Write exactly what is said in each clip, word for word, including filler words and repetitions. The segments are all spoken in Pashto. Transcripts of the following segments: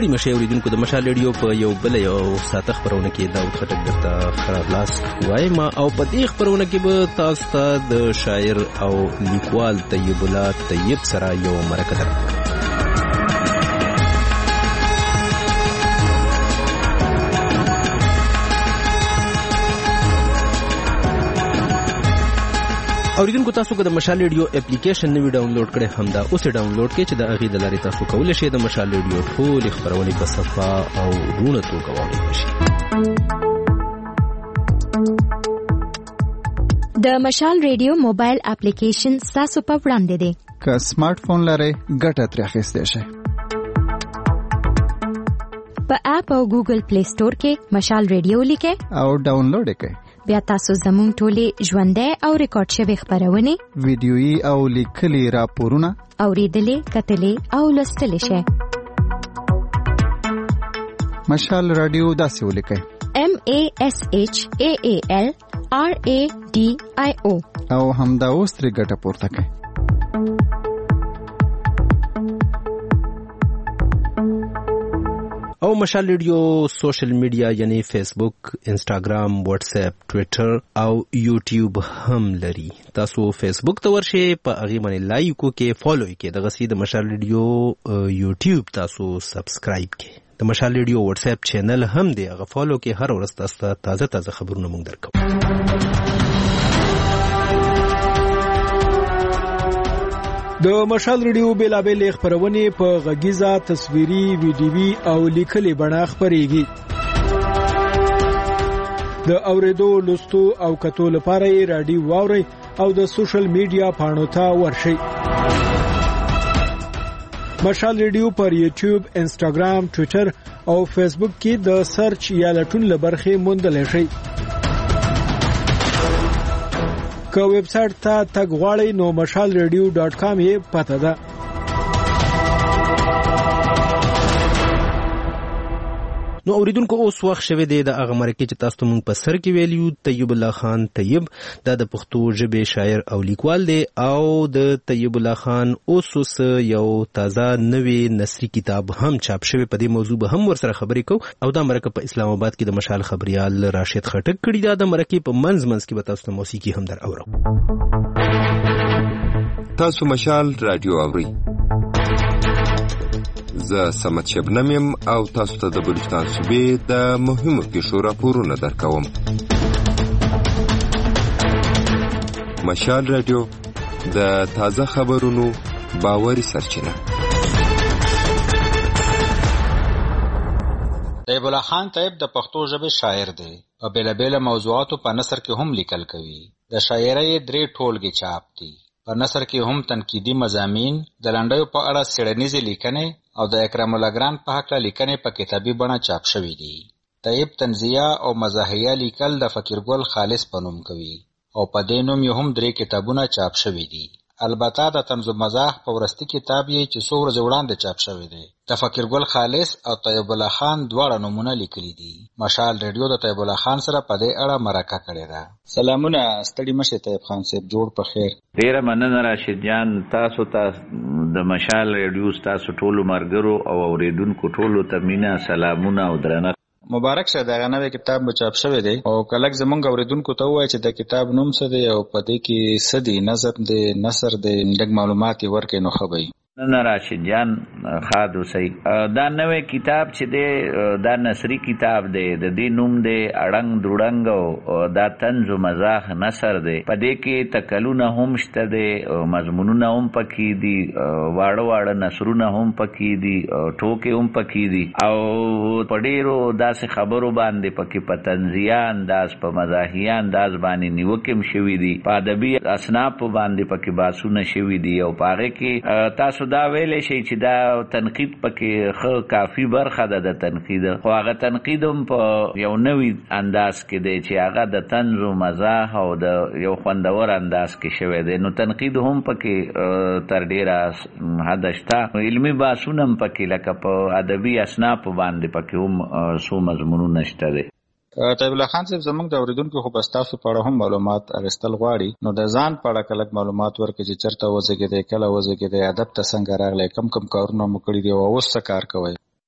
ستړي مشي اوریدونکو د مشال ریډیو په یو بل یو ساته خبرونه کې داود خټک درته خراب لاس وایم او په دې خبرونه کې به تاسو ته د شاعر او لیکوال طیب الله طیب سره یو مرکه درکړم. اوریدونکو تاسو که د مشال ریډیو اپلیکیشن نوی ډاونلوډ کړئ همدا اوس ډاونلوډ کړئ چې د هغې د لارې تاسو کولی شئ د مشال ریډیو ټولې خپرونې په صفا او روڼه توګه واورئ شئ. د مشال ریډیو موبایل اپلیکیشن ستاسو په وړاندې دی. که سمارټ فون لرئ ګټه ترې اخیستی شئ. په اپ او ګوګل پلی سٹور کې مشال ریډیو لیکئ او ډاونلوډ یې کړئ. بیا تاسو زموږ ټولې ژوندۍ او ریکارډ شوې خبرونه ویډیويي او لیکلي راپورونه اوریدلې کتلې او لوستلی شئ. مشال رادیو داسې ولیکئ: M A S H A A L R A D I O او همدا اوس ترې ګټه پورته کړئ. او مشال ریډیو سوشل میډیا یعنی فیسبوک، انسټاګرام، واتس اپ، ټویټر او یوټیوب هم لري. تاسو فیسبوک ته ورشئ، په هغې باندې لایک وکړئ، فالو یې کړئ. دغسې د مشال ریډیو یوټیوب تاسو سبسکرایب کړئ. د مشال ریډیو واتس اپ چینل هم دی، هغه فالو کړئ. هر ورځ تاسو ته تازه تازه خبرونه موږ درکوو. د مشال ریډیو بیلابیل خبرونه په غږیزه، تصویري، ویډیوي او لیکلي بڼه خپرېږي. د اوریدو، لوستو او کتو لپاره یې رادیو واورئ او د سوشل میډیا پاڼو ته ورشئ. مشال ریډیو پر یوټیوب، انسټاګرام، ټویټر او فیسبوک کې د سرچ یا لټون لبرخې موندلی شئ. که ویب سایټ ته تګ غواړئ نو مشال ریډیو ډاټ کام یې پته ده. نو اوریدونکو اوس وخت شوی دی د هغه مرکې چې تاسو ته موږ په سر کې ویلیو. طیب الله خان طیب دا د پښتو ژبې شاعر او لیکوال دی او د طیب الله خان اوس اوس یو تازه نوې نثري کتاب هم چاپ شوی. په دې موضوع به هم ورسره خبرې کوو او دا مرکه په اسلام آباد کې د مشال خبریال راشد خټک کړي. دا د مرکې په منځ منځ کې به تاسو ته موسیقي هم در اورو. تاسو مشال رادیو اورئ. زه سمت شبنم یم او تاسو ته د بلوچستان صوبې د مهمو پیښو راپورونه درکوم. مشال رادیو د تازه خبرونو باوري سرچینه. طیب الله خان طیب د پښتو ژبې شاعر دی. په بیلابیله موضوعاتو په نثر کې هم لیکل کوي. د شاعرۍ درې ټولګې چاپ دي. په نثر کې هم تنقیدي مضامین، د لنډیو په اړه څېړنیزې لیکنې او د اکرام الله ګران په هکله لیکنې په کتابي بڼه چاپ شوي دي. طیب طنزیه او مزاحیه لیکل د فقیرګل خالص په نوم کوي او په دې نوم یې هم درې کتابونه چاپ شوي دي. البته د طنز و مزاح په وروستي کتاب یې چې څو ورځې وړاندې چاپ شوی دی د فقیرګل خالص او طیب الله خان دواړه نومونه لیکلي دي. مشال ریډیو د طیب الله خان سره په دې اړه مرکه کړې ده. سلامونه، ستړي مشه طیب خان صاحب، جوړ په خیر. ډیره مننه راشد جان. تاسو ته د مشال ریډیو تاسو ټولو مرګرو او اوریدونکو ټولو ته مینا سلامونه او درنښت. مبارک شه، دغه نوی کتاب به چاپ شوی دی او کلک زمونږ اوریدونکو ته ووایي چې د کتاب نوم څه دی او په دې کې څه دی، نظم دی، نثر دی، لږ معلومات یې ورکړئ نو ښه به وي. نه راشد جان خاد اوسئ. دا نوی کتاب چې دی دا نثري کتاب دی. د دې نوم دی اړنګ دروړنګ او دا طنز و مزاح نثر دی. په دې کې تکلونه هم شته دی، مضمونونه هم پکې دي، واړه واړه نثرونه هم پکې دي، ټوکې هم پکې دي او په ډېرو داسې خبرو باندې پکې په طنزیه انداز، په مزاحیه انداز باندې نیوکې هم شوي دي. په ادبي اصنافو باندې پکې بحثونه شوي دي او په هغې کې تاسو دا ویلې شي چې دا تنقید پکې ښه کافي برخه ده د تنقید، خو هغه تنقید هم په یو نوي انداز کې دی چې هغه د طنز و مزاح او د یو خوندور انداز کې شوی دی. نو تنقید هم پکې تر ډیره حده شته. علمي بحثونه هم پکې لکه په ادبي اصنافو باندې پکې هم څو مضمونونه شته دی. طیب الله خان صاحب، زموږ د اوریدونکو خو به ستاسو په اړه هم معلومات اخیستل غواړي، نو د ځان په اړه کلک معلومات ورکړئ چې چېرته وزېږېدئ، کله وزېږېدئ، ادب ته څنګه راغلی، کم کم کارونه مو کړي دي او اوس څه کار کوئ؟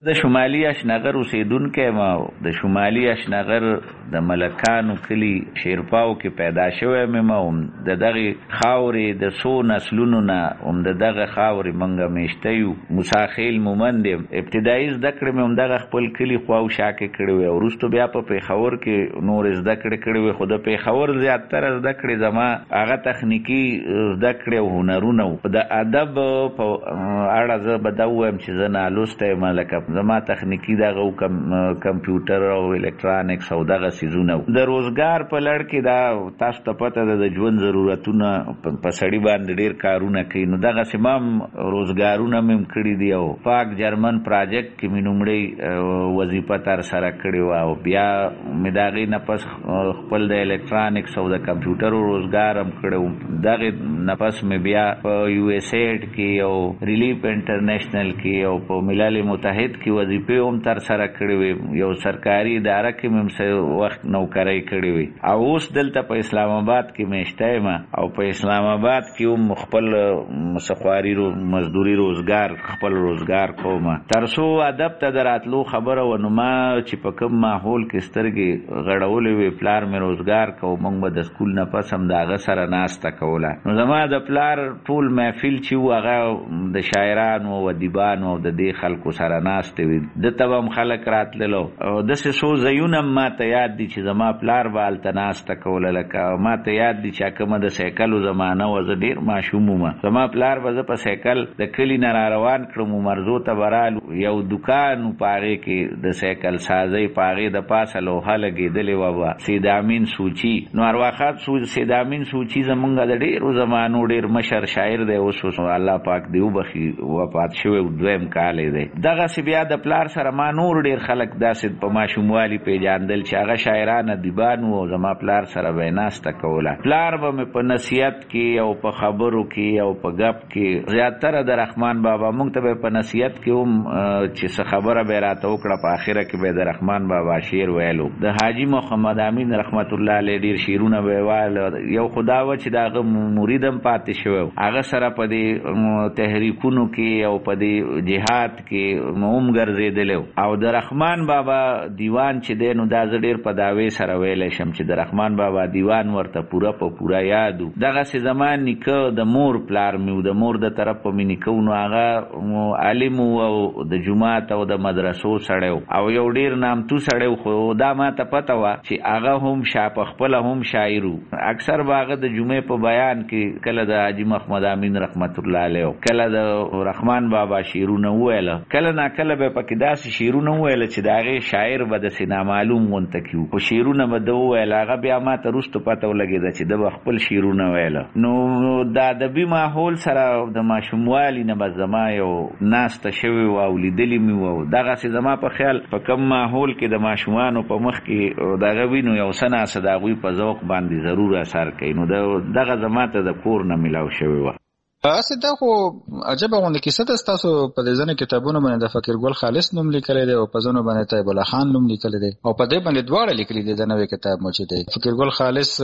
د شمالي اشنغر اوسیدونکی ما د شمالي اشنغر د ملکانو کلی شیرپاو کې پیدا شوی مې ما هم د دغه خاورې د څو نسلونو نه هم د دغه خاورې منګه میشته یو مساخیل مومند ابتدایي زده کړې مې هم دغه خپل کلي خواو شا کې کړې وې او وروسته بیا په پیښور کې نور زده کړې کړې وې خو د پیښور زیاتره زده کړې زما هغه تخنیکي زده کړې او هنرونه و د ادب په اړه زه به دا ووایم چې زه نالوستی یم لکه زما تخنیکی دغه کم کمپیوټر او الکترونیکس او دغه سیزونه د روزګار په لړ کې دا تاسو ته پته ده د ژوند ضرورتونه په سړي باندې ډیر کارونه کوي نو دغه سمام روزګارونه مم کړی دی او پاک جرمن پروجیکټ کې مې نومړی وظیفه تر سره کړی و او بیا مې دغه نه پس خپل د الکترونیکس او د کمپیوټر روزګار هم کړو دغه نه پس مې بیا په یو اس ایډ کې او ریلیف انټرنیشنل کې او په ملل متحد کې وظیفې هم تر سره کړې وې یو سرکاري اداره کې مې څه وخت نوکرۍ کړې وې او اوس دلته په اسلام آباد کې مېشته یم او په اسلام آباد کې هم خپل مسخواري رو مزدوري روزګار خپل روزګار کوم تر څو ادب ته دراتلو خبره و نو ما چې په کوم ماحول کې سترګې غړولې وې پلار مې روزګار کو موږ به د سکول نه پس هم دغه سره ناسته کوله نو زما د پلار ټول محفل چې هغه د شاعرانو او ادیبانو او د دې خلکو سره ناسته وي د تبم خلک راتللو او د سه سو زيونه ما ته یاد دي چې زما پلار بال تناسته کوله لکه ما ته یاد دي چې کومه د سایکلو زمانہ و زه ډیر ماشوم ما زما پلار به په سایکل د کلی نه روان کړم مرزو ته برال یو دکان پاره کې د سایکل سازي پاره د پاسه لوحه لګیدلې و بابا سیدامین سوچي نو ارواخات سو سیدامین سوچي زمونږ د ډیرو زمانو ډیر مشر شاعر دی اوس الله پاک دی وبخي وفات شوی دویم کال دی دغه سی بیا د پلار سره ما نور ډیر خلک داسې په ماشوموالي پیژاندل چې هغه شاعران ادیبان او زما پلار سره ویناسته کوله پلار به مې په نصیحت کې او په خبرو کې او په غپ کې زیاتره د رحمان بابا مونږ ته په نصیحت کې هم چې څه خبره به راته وکړه په اخره کې به د رحمان بابا شعر ویلو د حاجی محمد امین رحمت الله علیه ډیر شعرونه ویل یو خدا و چې داغه مریدم پاتې شو هغه سره په دې تحریکونو کې او په دې جهاد کې موم ګرځیدل او د رحمان بابا دیوان چې دینو دا زړیر په داوی سره ویل شم چې د رحمان بابا دیوان ورته پورا په پورا یادو دغه سي زمان نیکه د مور پلار میو د مور د طرف په مې نیکو نو هغه عالم او د جمعات او د مدرسو سړیو او یو ډیر نامتو سړیو خو دا ما ته پته و چې هغه هم شاپ خپل هم شاعرو اکثر باغه د جمعې په بیان کې کله د حاجی محمد امین رحمت الله علیه کله د رحمان بابا شعرونه ویل کله نا کله به پکې داسې شعرونه ویل چې داغه شاعر به د سینا معلوم مونته کیو او شعرونه به دو ویل هغه بیا ما ته رستو پته ولګید چې د خپل شعرونه ویل نو دا د بي ماحول سره د ماشوموالي نه بزما یو ناسته شوی او لیدلی می وو دغه سي زما په خیال په کم ماحول کې د ماشومانو په مخ کې دغه وینو یو سنا صداوی په ذوق باندې ضرور اثر کوي نو دغه زما ته د کور نه ملاو شوی و اسه دا خو عجبه غونډه کیسه ده تاسو په دې ځنه کتابونو باندې د فقیر ګل خالص نوم لیکلی دی او په ځنو باندې طیب الله خان نوم لیکلی دی او په دې باندې دواړه لیکلي دي د نوې کتاب موجود دی فقیر ګل خالص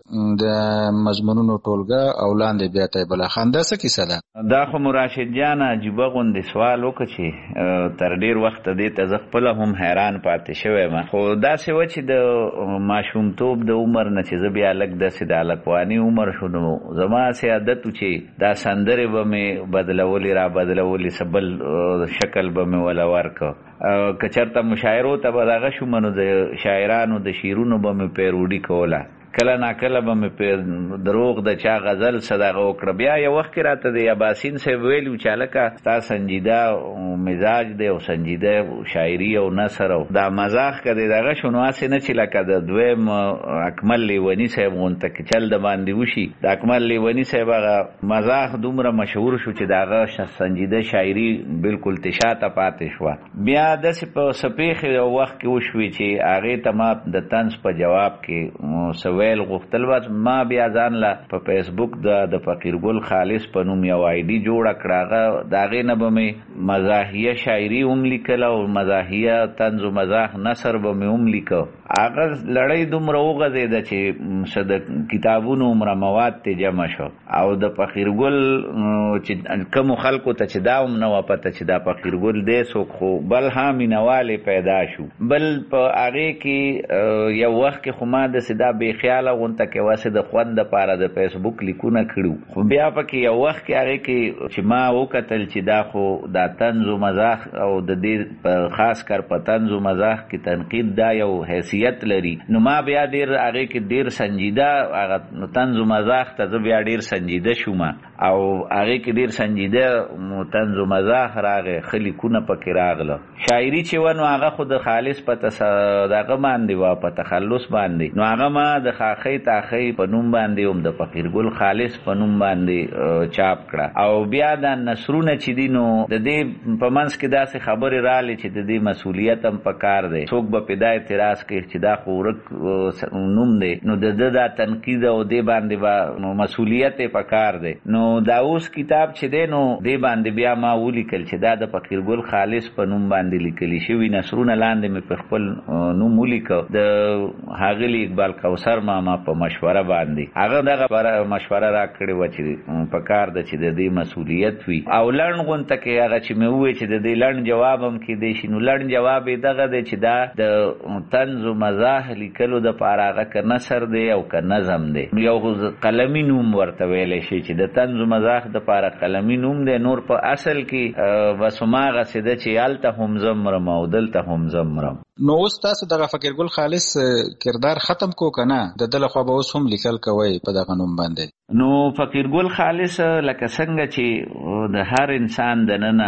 د مضمونونو ټولګه او لاندې بیا طیب الله خان دا څه کیسه ده دا خو مراشد جان عجیبه غونډه سوال وکړي چې تر ډیر وخت دې ته خپل هم حیران پاتې شوی ما خو دا څه و چې د ماشومتوب د عمر نه چې زه بیا لګ د سید الکوانی عمر شونو زما سي عادت چې دا اندرې به مې بدلولې را بدلولې سبل شکل به مې ولا ورکو که چېرته مشاعرو ته به دغه شوم نو د شاعرانو د شعرونو به مې پیروډي کوله کله نا کله به مې په دروغ د چا غزل صدقه وکړه بیا یو وخت راته د یاباسین صاحب ویلو چې لکه تا سنجیده مزاج دی او سنجیده شاعري او نثر او دا مزاح کړي دغه شنو اسې نه چې لکه د دویم اکمل لیونی صاحب غونته کې چل د باندې وشي د اکمل لیونی صاحب هغه مزاح دومره مشهور شو چې دغه سنجیده شاعري بالکل تشاته پاتې شو بیا د سپېخ وخت کې وشوي چې هغه تمام د طنز په جواب کې سوي ویل غوښتل بس ما بیا ځان لا په فیسبوک د د فقیر ګل خالص په نوم یو آی ډي جوړه کړه. هغه د هغې نه به مې مزاحیه شاعري هم لیکله او مزاحیه طنز و مزاح نثر به مې هم لیکه. هغه لړۍ دومره وغځېده چې څه د کتابونو عمره مواد ته جمع شو او د فقیر ګل چې کومو خلکو ته چې دا هم نه وه پته چې دا فقیر ګل دی څوک، خو بل ها مینهوالې پیدا شو. بل په هغې کې یو وخت کې خو ما داسې دا بې خیاله غونته کې واسې د خوند دپاره د فیسبوک لیکونه کړي، خو بیا پکې یو وخت کې هغې کې چې ما وکتل چې دا خو دا طنز و مزاح او د دې خاص کر په طنز و مزاح کې تنقید دا یو حیثیت لري، نو ما بیا ډېر هغې کې ډېر سنجیده هغه طنز و مزاح ته زه بیا ډېر سنجیده شوم او هغې کې ډېر سنجیده طنز و مزاح راغی، ښه لیکونه پکې راغله. شاعري چې وه نو هغه خو د خالص په دغه باندې وه، په تخلص باندې، نو هغه ما د خاخۍ تاخۍ په نوم باندې هم د فقیر ګل خالص په نوم باندې چاپ کړه. او بیا دا نثرونه چې دي نو د دې په منځ کې داسې خبرې رالې چې د دې مسؤلیت هم پکار دی، څوک به پې دا اعتراض کوي چې دا خو ورک نوم دی، نو د ده دا تنقید او دې باندې به مسؤلیت یې پکار دی. نو دا اوس کتاب چې دی نو دې باندې بیا ما ولیکل چې دا د فقیر ګل خالص په نوم باندې لیکلي شوي نثرونه لاندې مې په خپل نوم ولیکه د ښاغلي اقبال کوثر ماما په مشوره باندې. هغه دغه مشوره را کړې وه چې پکار ده چې د دې مسؤلیت وي. او لنډ غونته کې هغه چې مې وویل چې د دې لنډ جواب هم کیدی شي، نو لنډ جواب یې دغه دی چې دا د طنز و مزاح لیکلو دپاره هغه که نثر دی او که نظم دی، یو قلمي نوم ورته ویلی شي چې د طنز و مزاح دپاره قلمي نوم دی. نور په اصل کې بس هماغسې ده چې هلته هم زه مرم او دلته هم زه مرم. نو اوس تاسو دغه فقیر ګل خالص کردار ختم کو که نه؟ د ده لخوا به اوس هم لیکل کوئ په دغه نوم باندې؟ نو فقیر ګل خالص لکه څنګه چې د هر انسان دننه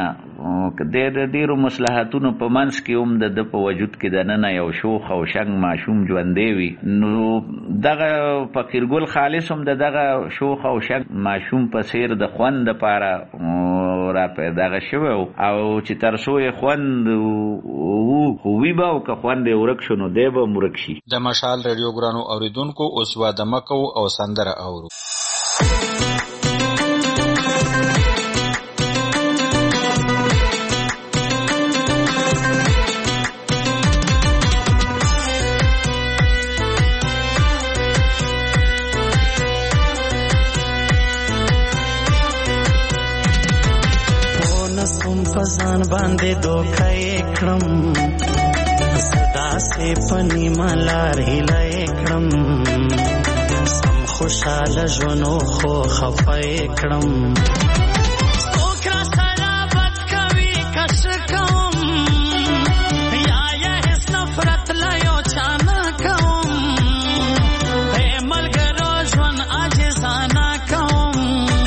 د ډېرو مصلحتونو په منځ کې هم د ده په وجود کې دننه یو شوخ او شنګ ماشوم ژوندی وي، نو دغه فقیر ګل خالص هم د دغه شوخ او شنګ ماشوم په څېر د خوند دپاره را دغه شوی او چې تر څو یې خوند وو خو وي به او که خوند یې ورک شو نو دی به هم ورک شي. د مشال ریډیو ګرانو اورېدونکو اوس واده مه کوو او سندره اورو. پزان باندې دوکه کړم صدا سے پنی ملار هله کړم سم خوشاله ژوندو خو خفه کړم اوکرا سره بد کوي کش کوم یا یا هیڅ نفرت لا یو چانه کوم اے ملګرو ژوند عاجزانه کوم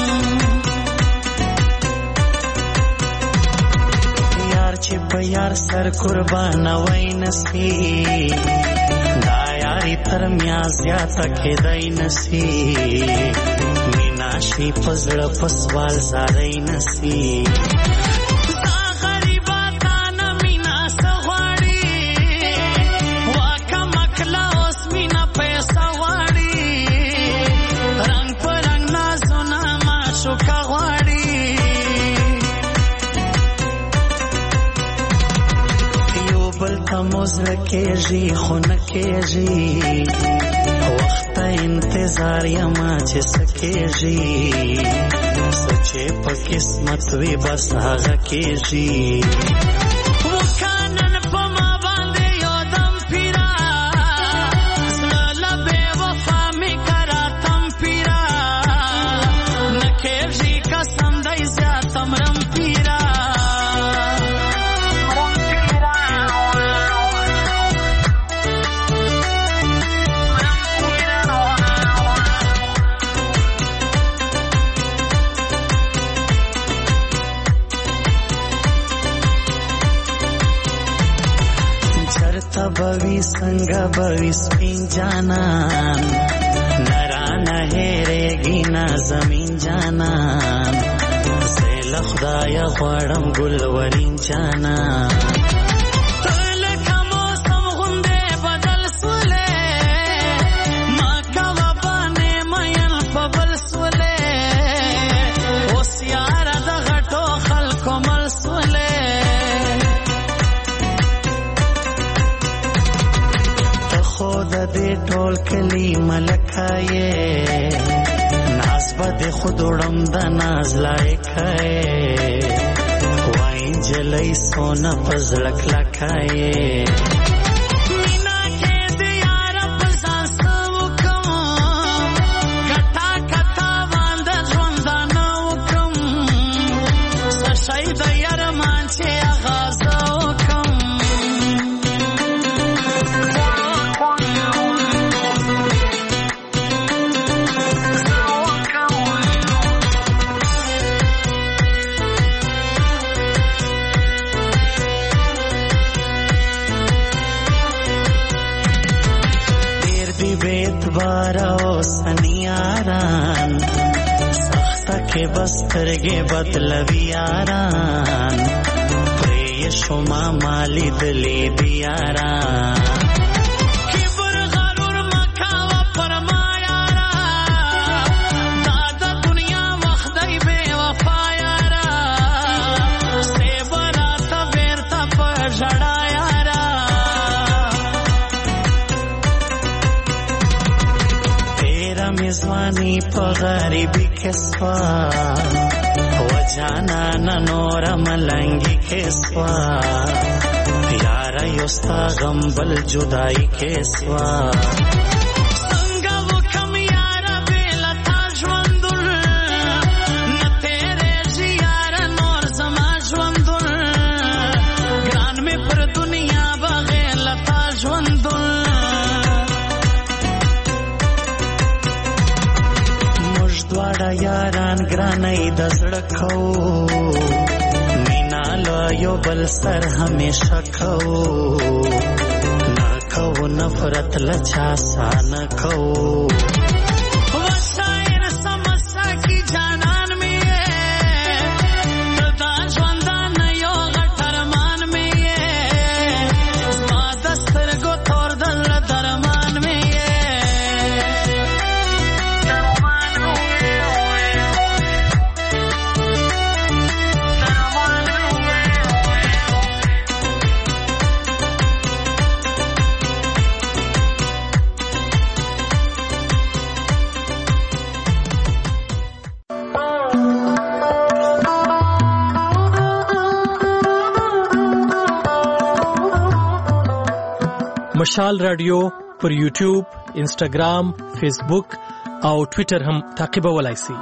یار چې په یار سر قربان وای نسی دا یاری تر میا زیاته کېدای نسی مینا شي پزړه پسوال زارای نسی دا غریبا تانا مینا سغواړي واکه مکلا اوس مینا پیسا واړي رنگ پر رنگ نازونه ما شوکا غواړي بلتا موزر کېږي خو نه کېږي وخت انتظار یما چې څه کېږي څه چې په قسمت وي بس هغه کېږي وکانن په ما باندې یو دم پیرا زړه له بې وفا مې کراتم پیرا نه کېږي قسم دی زیاته مرم پیرا بوی څنګه بوی سپین جانان نرانه هېرېږي نه زمین جانان زه له خدایه غواړم ګلورین جانان ته لکه موسم غوندې بدل سولې ما ټول کلی ملکایې ناز بد خود وړم د ناز لایکایې وای جلای سونا پزړک لکایې سنیاران سخته کې بسترګې بدلوي یاران پرې شوما مالی دلی دیاران کبر غرور مکاوه پر ما یارا دا د دنیا وخت دی بے وفا یارا سی براته بیرته په ژړا میزوانی پا غریبی کسوا و جانا ننور ملنگی کسوا یارا یستا غمبل جدائی کسوا سنگا و کم یارا بیلا تاجوندل نتیرے جی یارا نور زما جوندل گران میں پر دنیا بغیر تاجوندل دواړه یاران ګرانۍ د زړه کوو مینا له یو بل سر همیشه کوو نه کوو نفرت له چا سا نه کوو وسایر سمسا کی جانان مې یې دا ژوندان یو غټ ارمان مې یې زما د سترګو تور دل درمان مې مشال رادیو پر یوټیوب، انسټاګرام، فیسبوک او ټوئیټر هم تعقیبولای شئ.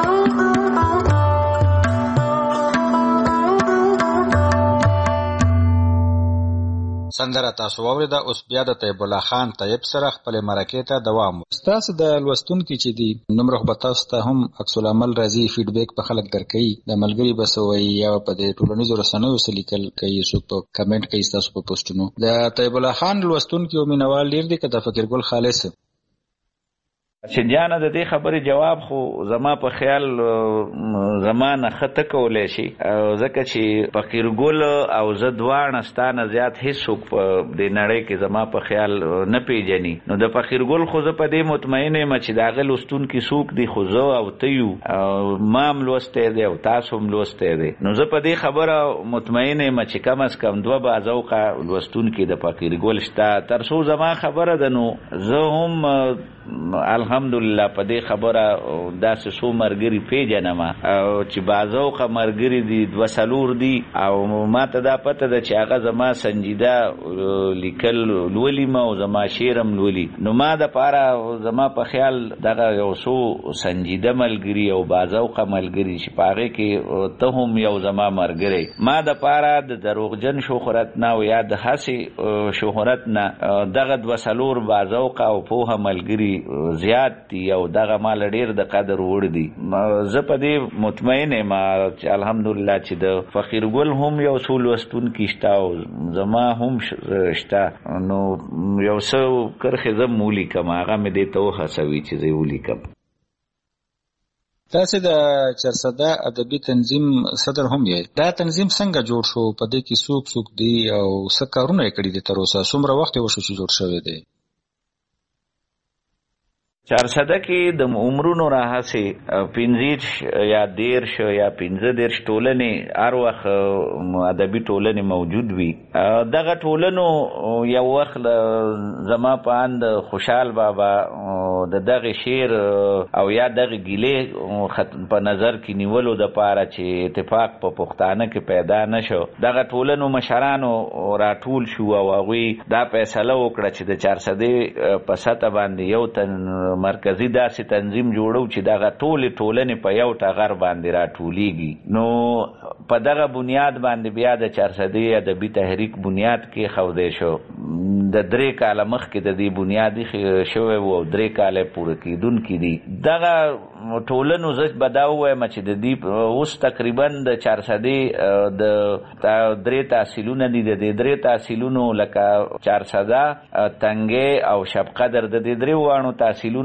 سندره تاسو واورېده. اوس بیا د طیب الله خان طیب سره خپل مرکې ته دوام. تاسو د لوستونکو چې دی نمبر خو تاسو ته هم عکس العمل راځي، فیډبیک په خلک درکې د ملګری بسوي یا په د ټولنیزو رسنیو سره لیکل کوي، څوک په کمنټ کوي تاسو په پوسټونو. د طیب الله خان لوستونکو مینوال ډیر دي که د فقیر ګل خالص چې جانه د دې خبرې جواب خو زما په خیال زمانه خطه کولای شي، ځکه چې فقیر ګل او زه دواړه ستانه زیات هیڅوک په دې نړۍ کې زما په خیال نه پیژني. نو د فقیر ګل خو زه په دې مطمئن یم چې د هغه لوستونکي څوک دي، خو زه او ته یو ما هم لوستی دی او تاسو هم لوستی دی. نو زه په دې خبره مطمئن یم چې کم از کم دوه بازوقه لوستونکي د فقیر ګل شته. تر څو زما خبره ده نو زه هم الحمدلله په دې خبره داسې څو ملګري پیژنم چې بازوقه ملګري دي، دوه څلور دي او ما ته دا پته ده چې هغه زما سنجیده لیکل لولي ما او زما شعرم لولي. نو ما دپاره زما په خیال دغه یو څو سنجیده ملګري او بازوقه ملګري چې په هغې کې ته هم یو زما ملګری، ما دپاره د دروغجن شهرت نه او یا د هسې شهرت نه دغه دوه څلور بازوقه او پوهه ملګري زیات دي او دغه مال ډیر د قدر وړ دي. زه په دې مطمئن یم چې الحمدلله چې د فقیر ګل هم یو څو لوستونکي شته او زما هم شته. نو یو څه کرښې زه م ولیکم، هغه مې دې ته وهڅوي چې زه یې ولیکم. تاسو د چرسده ادبي تنظیم صدر هم یې. دا تنظیم څنګه جوړ شو؟ په دې کې څوک څوک دي او څه کارونه یې کړي دي تر اوسه؟ څومره وخت یې وشو چې جوړ شوی دی؟ چارسده کې د عمرونو راهسې پنځه یا دیرش یا پنځه دیرش ټولنې هر وخت ادبي ټولنې موجود وي. دغه ټولنو یو وخت زما په اند خوشحال بابا د دغه شعر او یا دغه ګیلې په نظر کې نیولو د پاره چې اتفاق په پښتانه کې پیدا نشو. دغه ټولنو مشرانو راټول شو او هغوی دا فیصله وکړه چې د چارسدې په سطح باندې یو تن مرکزی داسې تنظیم جوړو چې دغه ټولې ټولنې په یو ټغر باندې راټولیږي. نو په دغه بنیاد باندې بیا د چارسدې ادبي تحریک بنیاد کې ښودی شو. د درې کاله مخکې د دې بنیادي شوی و او درې کاله پوره کېدونکي دي. دغه ټولنو زه به دا ووایم چې د دې اوس تقریبا د چارسدې د درې تحصیلونه دي. د دې درې تحصیلونو لکه چارسده، تنګې او شب قدر د دې درې واړو تحصیلونو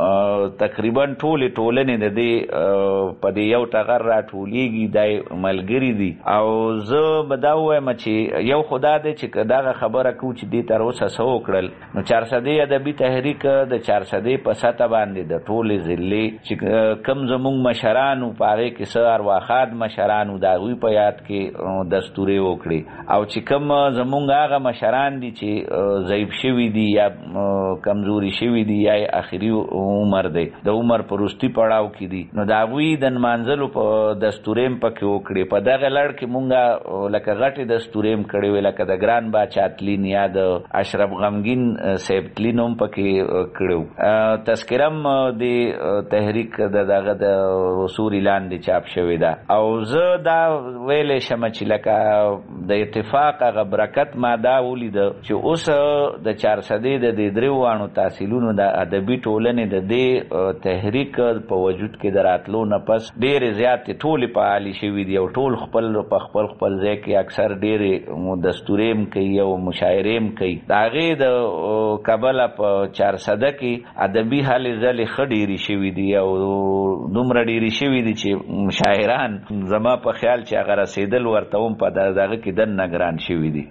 تقریبا ټولې ټولنې د دې په دې یو ټغر راټولیږي، دا ملګري دي. او زه به دا ووایم چې یو خدا دی چې دغه خبره کوو چې دې تر اوسه څه وکړل. نو چارسدې ادبي تحریک د چارسدې په سطح باندې د ټولې ضلعې چې کم زمونږ مشرانو په هغې کې څه ارواخاد مشرانو د هغوی په یاد کې دستورې وکړي، او چې کم زمونږ هغه مشران دي چې ضعیف شوي دي یا کمزوري شوي دي یا آخري عمر دی، د عمر په وروستي پړاو کې دي، نو د هغوی د نمانځلو په دستورې هم پکې وکړي. په دغه لړ کې مونږ لکه غټې دستورې هم کړې وې، لکه د ګران باچا تلین یا د اشرف غمګین صاحب تلین هم پکې کړو. تذکره هم د تحریک د دغه د اصول لاندې چاپ شوې ده. او زه دا ویلی شم چې لکه د اتفاق هغه برکت ما دا ولیده چې اوس د چارسدې د دې درې واړو تحصیلونو د ادبي ټولنې د دې تحریک په وجود کې د راتلو نه پس ډېرې زیاتې ټولې فعالې شوي دي او ټول خپل په خپل خپل ځای کې اکثر ډېرې دستورې هم کوي او مشاعرې هم کوي. د هغې د کبله په چارسده کې ادبي هلې ځلې ښه ډېرې شوي دي او دومره ډېرې شوي دي چې شاعران زما په خیال چې هغه رسېدل ورته هم په دغه کې دننه ګران شوي دي.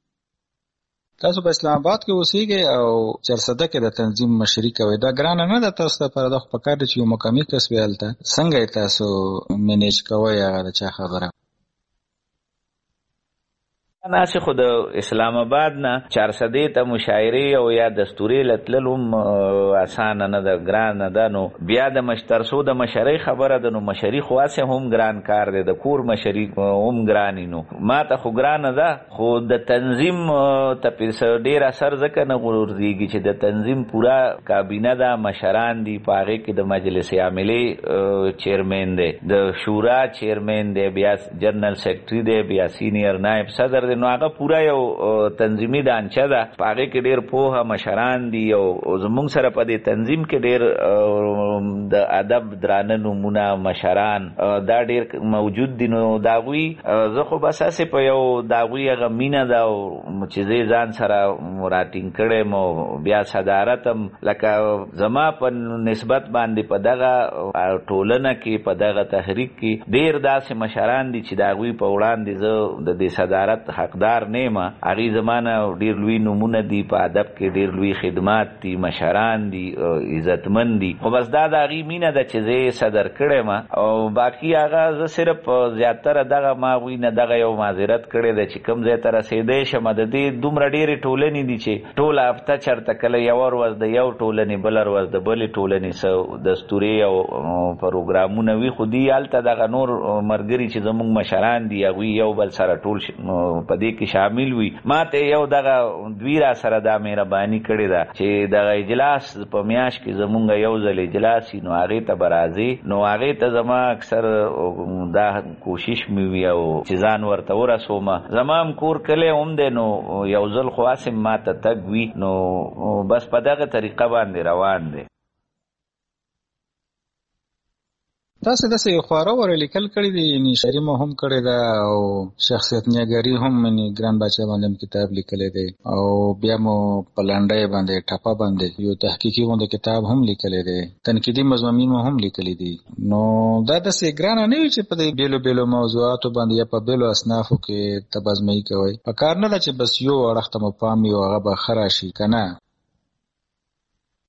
تاسو په اسلام آباد کې اوسېږئ او چارسده کې د تنظیم مشري کوئ. دا ګرانه نه ده تاسو لپاره؟ دا خو پکار دی چې یو مقامي کس وي هلته. څنګه یې تاسو مینیج کوئ هغه د چا خبره؟ ناسې خو د اسلام آباد نه چارسدې ته مشاعرې او یا دستورې لتلل هم اسانه نه ده، ګرانه ده. نو بیا د ترڅو د مشرۍ خبره ده، نو مشري خو هسې هم ګران کار دی، د کور مشري هم ګرانې. نو ما ته خو ګرانه ده، خو د تنظیم ته ډېر اثر ځکه نه غورځېږي چې د تنظیم پوره کابینه ده، مشران دي، په هغې کې د مجلس عاملې چیرمین دی، د شورا چیرمین دی، بیا جنرال سیکرټري دی، بیا سینیر نایب صدر. نو هغه پوره یو تنظیمي دانچه ده، په هغې کې ډېر پوهه مشران دي او زموږ سره په دې تنظیم کې ډېر د ادب درانه نومونه مشران دا ډېر موجود دي. نو د هغوی زه خو بس هسې په یو د هغوی هغه مینه ده او چې زه ځان سره راټینګ کړی م او بیا صدارت هم لکه زما په نسبت باندې په دغه ټولنه کې په دغه تحریک کې ډېر داسې مشران دي چې د هغوی په وړاندې زه د دې صدارت حقدار نیمه. هغې زمانه ډېر لوی نومونه دي، په ادب کې ډېر لوی خدمات دي، مشران دي، عزتمن دي. خو بس دا د هغې مینه ده چې زه یې صدر کړی م او باقي هغه زه صرف زیاتره دغه ما هغوی نه دغه یو معذرت کړی ده چې کوم ځای ته رسېدی شم. د دې دومره ډېرې ټولنې دي چې ټوله هفته چېرته کله یوه ورځ د یو ټولنې بله ورځ د بلې ټولنې څه دستورې او پروګرامونه وي، خو دوی هلته دغه نور ملګري چې زموږ مشران دي هغوی یو بل سره ټول په دې کې شامل وي. ما ته یو دغه دوی را سره دا مهرباني کړې ده چې دغه اجلاس په میاشت کې زمونږ یو ځل اجلاس وي، نو هغې ته به راځې. نو هغې ته زما اکثر دا کوشش مې وي او چې ځان ورته ورسوم. زما هم کور کلی هم دی، نو یو ځل خو هسې ما ته تګ وي، نو بس په دغه طریقه باندې روان دی. تاسو داسې یو خواره وره لیکل کړي دي، یعنې شعري مو هم کړې ده او شخصیت نیګري هم، یعنې ګران باچا باندې هم کتاب لیکلی دی او بیا مو په لنډۍ باندې ټپه باندې یو تحقیقي غونډه کتاب هم لیکلی دی، تنقیدي مضامین مو هم لیکلی دي. نو دا داسې ګرانه نه وي چې په دې بېلو بېلو موضوعاتو باندې یا په بېلو اصنافو کې تبازمایي کوئ. په کار نه ده چې بس یو اړخ ته مو پام وي او هغه به ښه راشي، که نه؟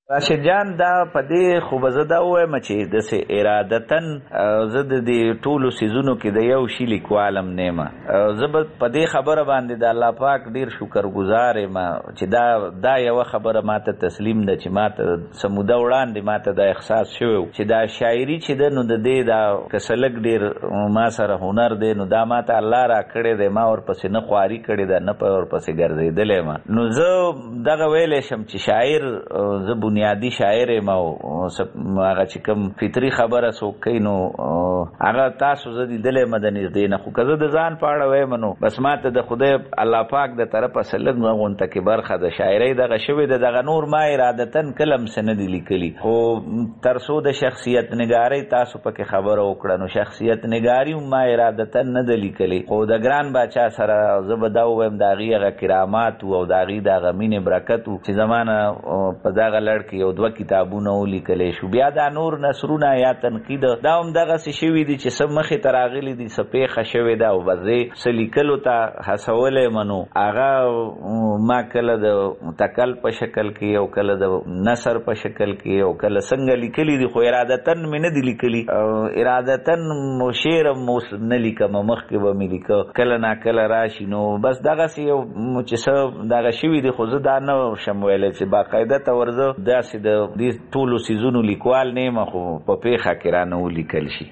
راشد جان دا پدې خو بزدا وایم چې د سه ارادتن زه د دې ټولو سيزونو کې د یو شی لیکوالم نیمه زه پدې خبره باندې د الله پاک ډیر شکر گزار یم چې دا دا یو خبره ماته تسلیم ده چې ماته سموده وړاندې ماته د احساس شوی چې دا شاعري چې د نو د دې دا کسلک ډیر ما سره هنر دی نو دا ماته الله را کړی دی ما ورپسې نه خواري کړی ده نه په ورپسې ګرځېدلی یم نو زه دغه ویلی شم چې شاعر زه بنیادی شاعر یم او هغه چې کوم فطري خبره څوک کوي نو هغه تاسو زه لیدلی یم د نږدې نه خو که زه د ځان په اړه ویم نو بس ماته د خدای الله پاک د طرفه څه لږ غونته کې برخه د شاعرۍ دغه شوې ده دغه نور ما ارادتن کلم څه نه دي لیکلي خو تر څو د شخصیت نګارۍ تاسو پکې خبره وکړه نو شخصیت نګاري هم ما ارادتن نه ده لیکلي خو د ګران باچا سره زه به دا ووایم د هغې هغه کرامات او د هغې د هغه مینې برکت و چې زما نه په دغه لړ کې یو دوه کتابونه ولیکلی شو بیا دا نور نثرونه یا تنقید دا هم دغسې شوي دي چې څه مخې ته راغلي دي څه پیښه شوې ده او بس زه څه لیکلو ته هڅولی یم نو هغه ما کله د تکل په شکل کې او کله د نثر په شکل کې او کله څنګه لیکلي دي خو ارادتن مې نه دي لیکلي ارادتن مو شعر مو نه لیکم مخکې به مې لیکه کله ناکله راشي نو بس دغسې یو چې څه دغه شوي دي خو زه دا نه شم ویلی چې باقاعده ته ورزه داسې د دې ټولو څیزونو لیکوال نه یم خو په پیښه کې رانه ولیکل شي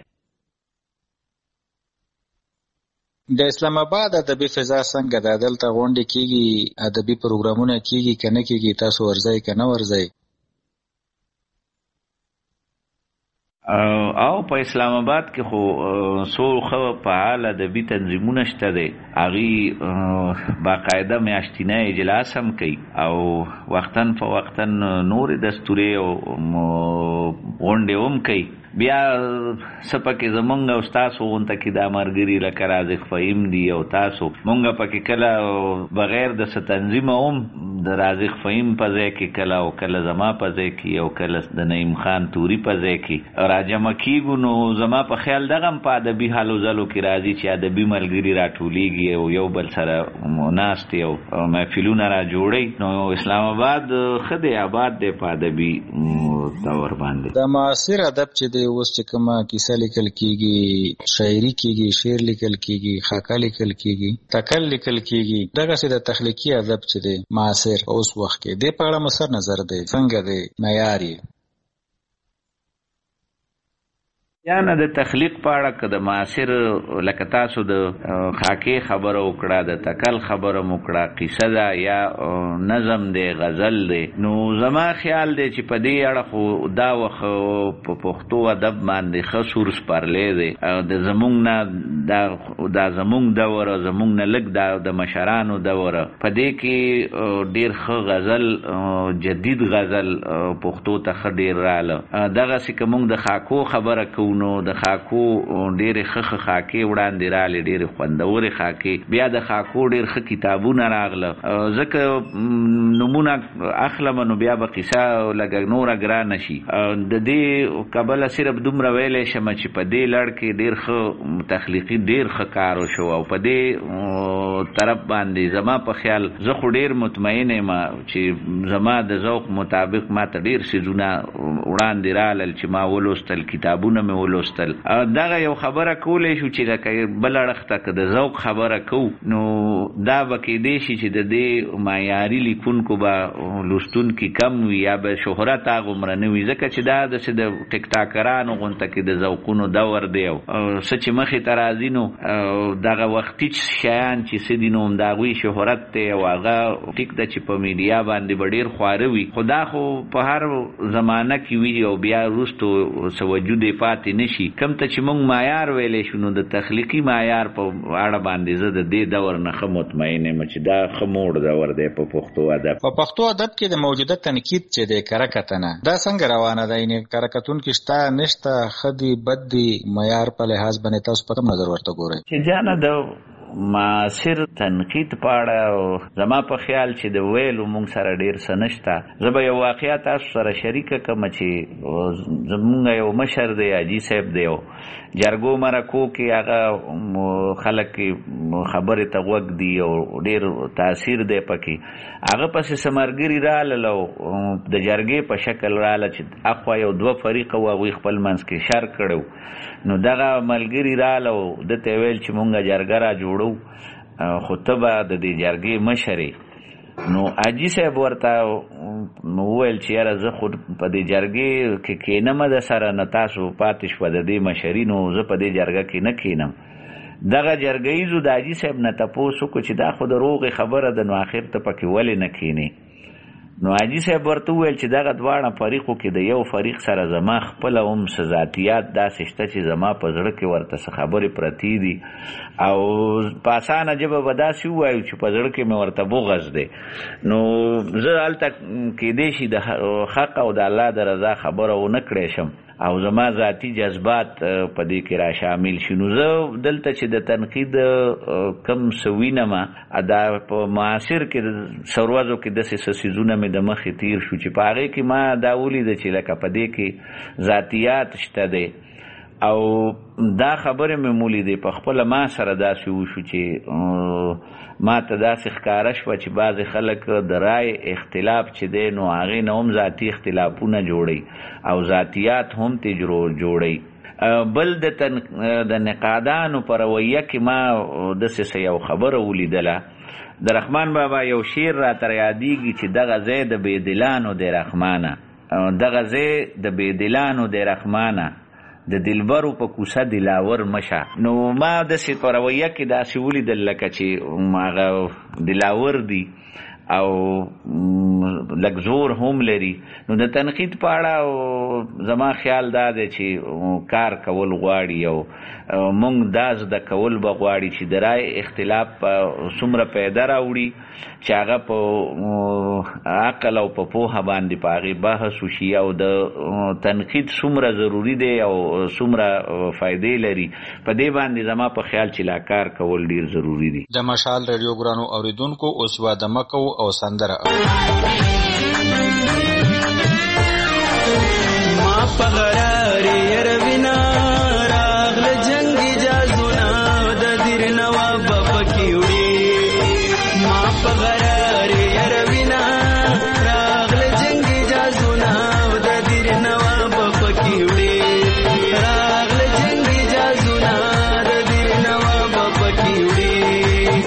د اسلام آباد ادبي فضا څنګه ده دلته غونډې کیږي ادبي پروګرامونه کیږي که نه کیږي تاسو ورځئ که نه ورځئ او په اسلام آباد کې خو څو ښه فعال ادبي تنظیمونه شته دی هغې باقاعده میاشتنی اجلاس هم کوي او وختن په وختن نورې دستورې او غونډې هم کوي بیا څه پکې زمونږ او ستاسو غونته کې دا ملګري لکه رازق فهیم دي او تاسو مونږ پکې کله بغیر د څه تنظیمه هم د رازق فهیم په ځای کې کله او کله زما په ځای کې او کله د نعیم خان توري په ځای کې راجمع کېږو نو زما په خیال دغه هم په ادبي حالو ځلو کې راځي چې ادبي ملګري راټولېږي او یو بل سره ناست او محفلونه را جوړوي نو اسلام آباد ښه دی آباد دی په ادبي طور باندې د معاصر ادب چې دی اوس چې کومه کیسه لیکل کیږي شاعري کیږي شعر لیکل کیږي خاکه لیکل کیږي تکل لیکل کیږي دغسې د تخلیقي ادب چې دی معاصر اوس وخت کې دې په اړه مو څه نظر دی څنګه دی معیار یې یا نه د تخلیق په اړه که د معاصر لکه تاسو د خاکې خبره وکړه د تکل خبره مو وکړه قیصه ده یا نظم دی غزل دی نو زما خیال دی چې په دې اړه خو دا وخت په پښتو ادب باندې ښه سور سپرلی دی د زمونږ نه دا دا زمونږ دوره زمونږ نه لږ دا د مشرانو دوره په دې کې ډېر ښه غزل جدید غزل پښتو ته ښه ډېر راله دغسې که موږ د خاکو خبره کوو نو د خاکو ډېرې ښه ښه خاکې وړاندې رالې ډېرې خوندورې خاکې بیا د خاکو ډېر ښه کتابونه راغله ځکه نومونه اخلم نو بیا به قیصه لږه نوره ګرانه شي د دې کبله صرف دومره ویلی شم چې په دې لړ کې ډېر ښه تخلیقي ډېر ښه کار وشو او په دې طرف باندې زما په خیال زه خو ډېر مطمئن یم چې زما د ذوق مطابق ما ته ډېر څیزونه وړاندې رالل چې ما ولوستل کتابونه مې ولوستل دغه یو خبره کولی شو چې لکه بل اړخ ته که د ذوق خبره کوو نو دا به کیدی شي چې د دې معیاري لیکونکو به لوستونکي کم وي یا به شهرت هغومره نه وي ځکه چې دا داسې د ټیک ټاکرانو غونته کې د ذوقونو دور دی او څه چې مخې ته راځي نو دغه وختي شیان چې څه دي نو هم د هغوی شهرت دی او هغه ټیک ده چې په میډیا باندې به ډېر خواره وي خو دا خو په هر زمانه کې وي او بیا وروستو څه وجود یې پاتې نشي کم ته چې موږ معیار ویلی شو نو د تخلیقي معیار په اړه باندې زه د دې دور نه ښه مطمئن یم چې دا ښه موړ دور دی په پښتو ادب په پښتو ادب کې د موجوده تنقید چې دی کره کتنه دا څنګه روانه ده یعنې کره کتونکي شته نشته ښه دي بد دي معیار په لحاظ باندې تاسو په کوم نظر ورته ګورئ چې جانه د معاصر تنقید پاړه زما په خیال چې د ویلو مونږ سره ډیر سنشتا زبا یو واقعیا تاسو سره شریک کوم چې زمونږ یو مشر دی حاجی صاحب دی جرګو مرکو کې هغه خلک خبره ته وګ دی او ډیر تاثیر دی پکې هغه پس سمرګری رالو د جرګې په شکل رااله چې اخوا یو دوه فریق او غوي خپل منځ کې شر کړو نو دغه ملګری رالو د ته ویل چې مونږه جرګه را جوړو خطبه د دې جرګې مشري نو اجي صاحب ورته وویل چې یاره زه خود په دې جرګې کې کینم د سره نه تاسو پاتې شوه د دې مشري نو زه په دې جرګه کې نه کینم دغه جرګیزو د اجي صاحب نه تپوس وکړو چې دا خو د روغې خبره ده نو آخر ته پکې ولې نه کینې نو حاجي صاحب ورته وویل چې دغه دواړه فریقو کې د یو فریق سره زما خپله هم څه ذاتیات داسې شته چې زما په زړه کې ورته څه خبرې پرتې دي او په اسانه ژبه به داسې ووایو چې په زړه کې مې ورته بغض دی نو زه هلته کیدای شي د حق او د الله د رضا خبره ونه کړی شم او زما ذاتی جذبات په دې کې را شامل شي نو زه دلته چې د تنقید کم سوینما ادا په معاصر کې سروازو کې داسې سيزونه مې د مخې تیر شو چې په هغې کې ما دا ولید چې لکه په دې کې ذاتیات شته دی او دا خبره مې مولیدې په خپله ما سره داسې وشو چې ما ته داسې ښکاره شوه چې بعضې خلک د رای اختلاف چې دی نو هغې نه هم ذاتي اختلافونه جوړوي او ذاتیات هم ترې جوړوي بل د تن د نقادانو په رویه کې ما داسې یو خبره ولیدله د رحمان بابا یو شعر را تر یادېږي چې دغه ځای د بېدلانو دی رحمانه دغه ځای د بېدلانو دی رحمانه د دلبرو په کوڅه دلاور مشه نو ما داسې په رویه کې داسې ولیدل لکه چې هغه دلاور دی او لږ زور هم لري نو د تنقید په اړه زما خیال دا دی چې کار کول غواړي او مونږ دا زده کول به غواړي چې د رای اختلاف څومره پیدا راوړي چې هغه په عقل او په پوهه باندې په هغې بحث وشي او د تنقید څومره ضروري دی او څومره فایدې لري په دې باندې زما په خیال چې لا کار کول ډیر ضروري دي د مشال ریډیو ګرانو اوریدونکو اوس واده مه کوو او سندره ما په غرار یروینا راغل جنگی جازونا د دیر نواب پکې وړي ما په غرار یروینا راغل جنگی جازونا د دیر نواب پکې وړي راغل جنگی جازونا د دیر نواب پکې وړي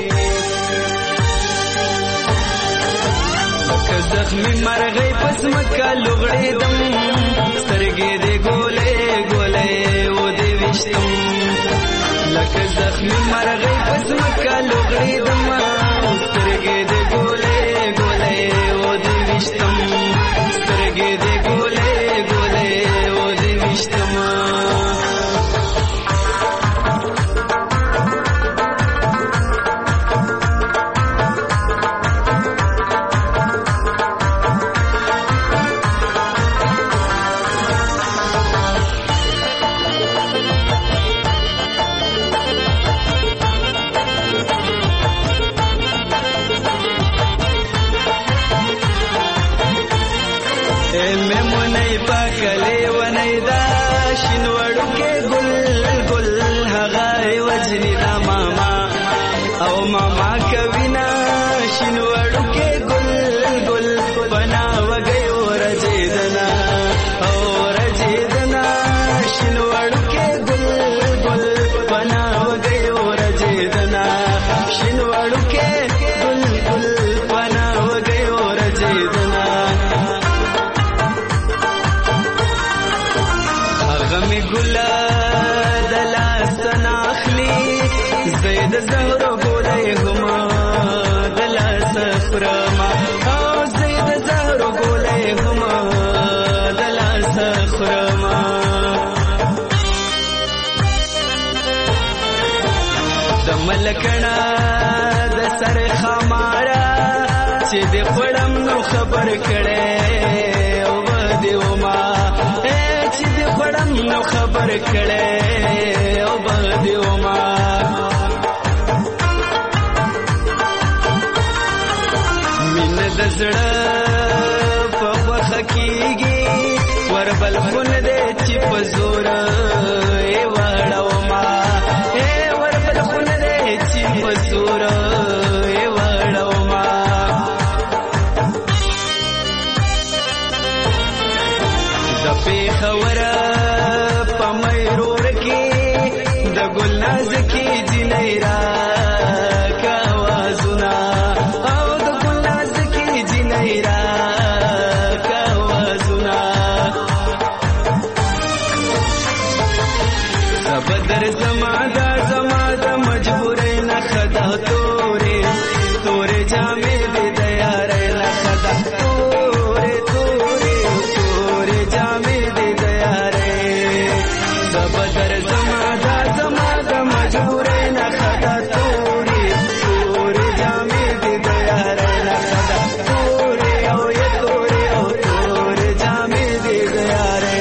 که زخمی مرغی پس مکه لغړې دم سترګې دې ګولې ګولې و دې وشتم لکه زخمی مرغی پس مکه لغړې دم سترګې دې ګولې ګولې و دې وشتم سترګې دې ګولې ګولې و دې وشتم ملکنا د سر خمارا چې د خړم نو خبر کړي او بده وما چې د خړم نو خبر کړي او بده وما کیږي وربل خون دې چې په زور ای وړو ما ای وربل خون دې چې په زور ای وړو ما د پیښور په مېرور کې د ګلناز کې جنې را کاوازونه او د ګلناز کې جنې را کاوازونه زبدر زما دا زما د مجبورې نه خدا تورې تورې جامې دې د یارې نه خدا تورې تورې تورې جامې دې د یارې زبدر زما دا زما د مجبورې نه خدا تورې تورې جامې دې د یارې نه خدا تورې او یې تورې او تورې جامې دې د یارې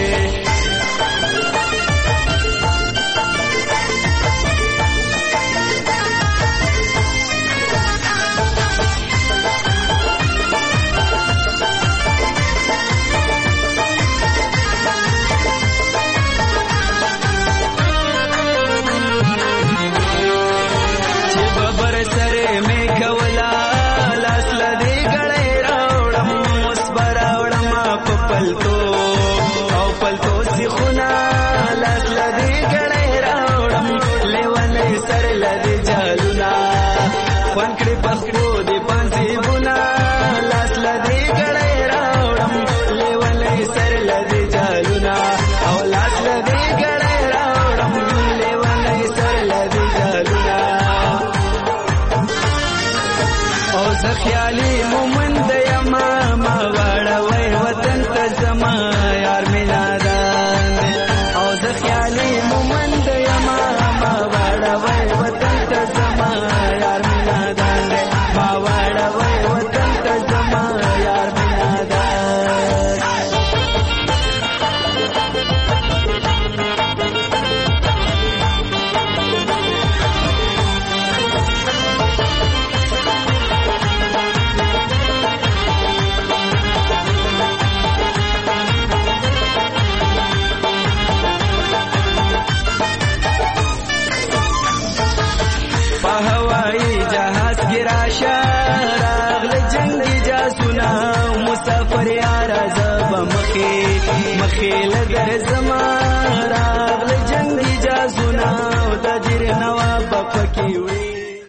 خیالي مومن د یما ما وړوي وطن ته زما یار میلادان او زه خیالي مومن د یما ما وړوي وطن ته زما یار میلادان ما وړوي وطن ته زما یار میلادان مسافر یارا زب مخی مخی لگر زمان راغل جنگی جازونا و دا جیر نواب پکیوی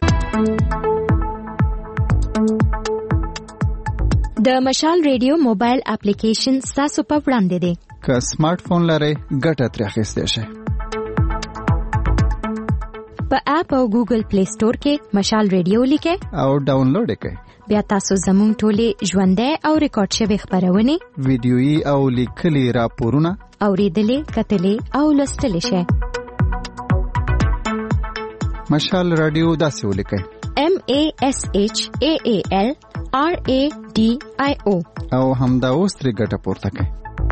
د مشال ریډیو موبایل اپلیکیشن ستاسو په وړاندې دی که سمارټ فون لرئ ګټه ترې اخیستی شئ په اپ او ګوګل پلی سٹور کې مشال ریډیو لیکئ او ډاونلوډ یې کړئ بیا تاسو زموږ ټولې ژوندۍ او ریکارډ شوې خبرونه ویډیويي او لیکلي راپورونه اوریدلې کتلې او لوستلې شئ مشال رادیو داسې ولیکئ M A S H A A L R A D I O او همدا اوس ترې ګټه پورته کړئ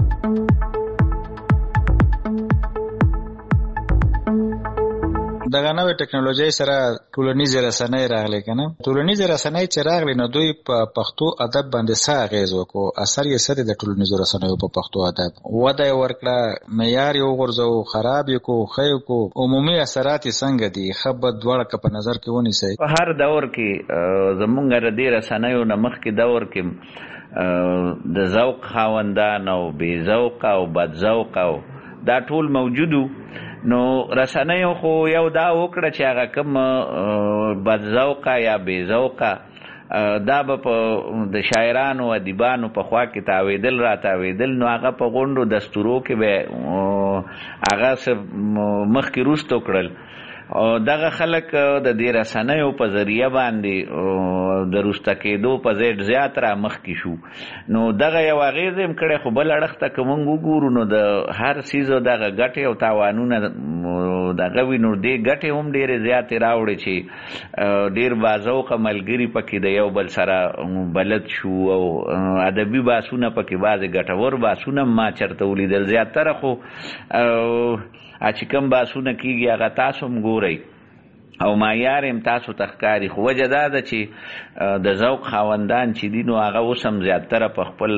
دغه نوې ټکنالوژي سره ټولنیز رسنۍ راغلي کنه ټولنیز رسنۍ چې راغلي نو دوی په پښتو ادب باندې څه اغیز وکړو اثر یې څه دی د ټولنیز رسنیو په پښتو ادب وده ورکړه معیار یې وغورځو خراب یې کو خیو کو عمومي اثرات څنګه دي خبر دواړه په نظر کې ونیسئ په هر دور کې زمونږ د رسنیو نه مخکې دور کې د ذوق خاوندان او بې ذوق او بد ذوق او دا ټول موجودو نو رسنیو خو یو دا وکړه چې هغه کوم بد ذوقه یا بې ذوقه دا به په د شاعرانو او ادیبانو په خوا کې تاویدل را تاویدل نو هغه په غونډو دستورو کې به هغه مخکې وروسته کړل او دغه خلک د دې رسنیو په ذریعہ باندې د روسته کېدو په ځای زیات را مخکې شو نو دغه یو اغېز هم کړی خو بل اړخ ته که موږ وګورو نو د هر څیزو دغه ګټې او تاوانونه دغه وي نو دې ګټې هم ډېرې زیاتې راوړې چې ډېر باذوقه ملګري پکې د یو بل سره بلد شو او ادبي بحثونه پکې بعضې ګټور بحثونه ما چېرته ولیدل زیاتره خو چې کوم بحثونه کېږي هغه تاسو هم ګورئ او معیار هم تاسو تخکاری خو وجه دا ده چې د ذوق خاوندان چې دي نو هغه اوس هم زیاتره په خپل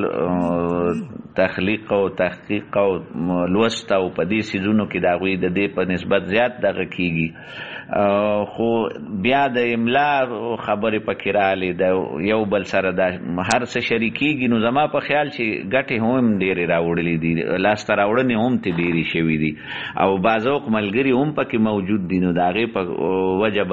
تخلیق او تحقیق او لوست او په دې څیزونو کې د هغوی د دې په نسبت زیات دغه کېږي خو بیا د املا خبرې پکې رالې د یو بل سره دا هر څه شریکېږي نو زما په خیال چې ګټې هم ډېرې راوړلې دي لاسته راوړنې هم ترې ډېرې شوي دي او بعضوق ملګري هم پکې موجود دي نو د هغې په وجه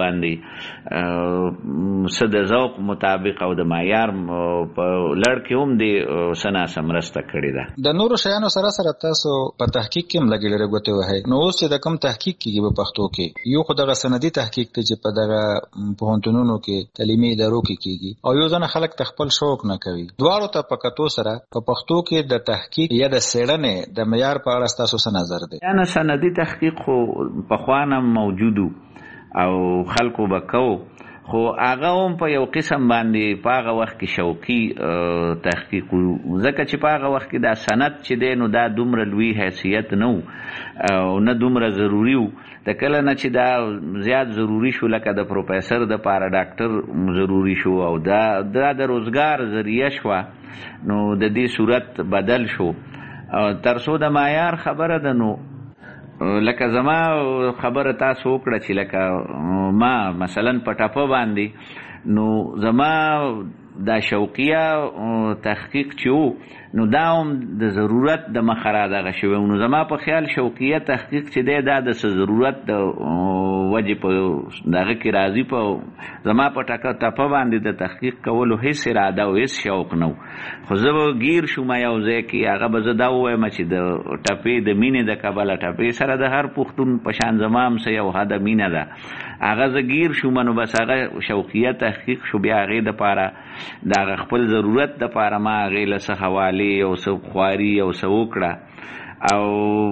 باندې څه د ذوق مطابق او د معیار په لړ کې هم دې څه ناسه مرسته کړې ده. د نورو شیانو سره سره تاسو په تحقیق کې هم لګېدلې ګوتې وهئ نو اوس چې د کوم تحقیق کېږي په پښتو کې یو خو دغه سندي تحقیق دی چې په دغه پوهنتونونو کې تعلیمي ادارو کې کېږي او یو ځنه خلک د خپل شوق نه کوي. دواړو ته په کتو سره په پښتو کې د تحقیق یا د څېړنې د معیار په اړه ستاسو څه نظر دی؟ یا نه سندي تحقیق خو پخوا نه موجودو او خلکو به کو خو هغه هم په یو قسم باندې په هغه وخت کې شوقي تحقیق ځکه چې په هغه وخت کې دا سند چې دی نو دا دومره لوی حیثیت نه و او نه دومره ضروري و د کله نه چې دا زیات ضروري شو لکه د پروفیسر د پاره ډاکټر ضروري شو او دا دا د روزګار ذریعه شوه نو د دې صورت بدل شو تر څو د معیار خبره ده نو لکه زما خبره تاسو وکړه چې لکه ما مثلا په ټپه باندې نو زما دا شوقیه تحقیق چې و نو دا هم د ضرورت د مخه را دغه شوی نو زما په خیال شوقیه تحقیق چې دی دا د څه ضرورت د وجې په دغه کې راځي په زما په ټکه ټپه باندې د تحقیق کولو هېڅ اراده او هېڅ شوق نه و خو زه به ګیر شوم یو ځای کې هغه به زه دا ووایم چې د ټپې د مینې د کبله ټپې سره د هر پښتون په شان زما هم څه یو حده مینه ده هغه زه ګیر شوم نو بس هغه شوقیه تحقیق شو بیا هغې دپاره د هغه خپل ضرورت دپاره ما هغې له څه حوالې او څه خواري او څه وکړه او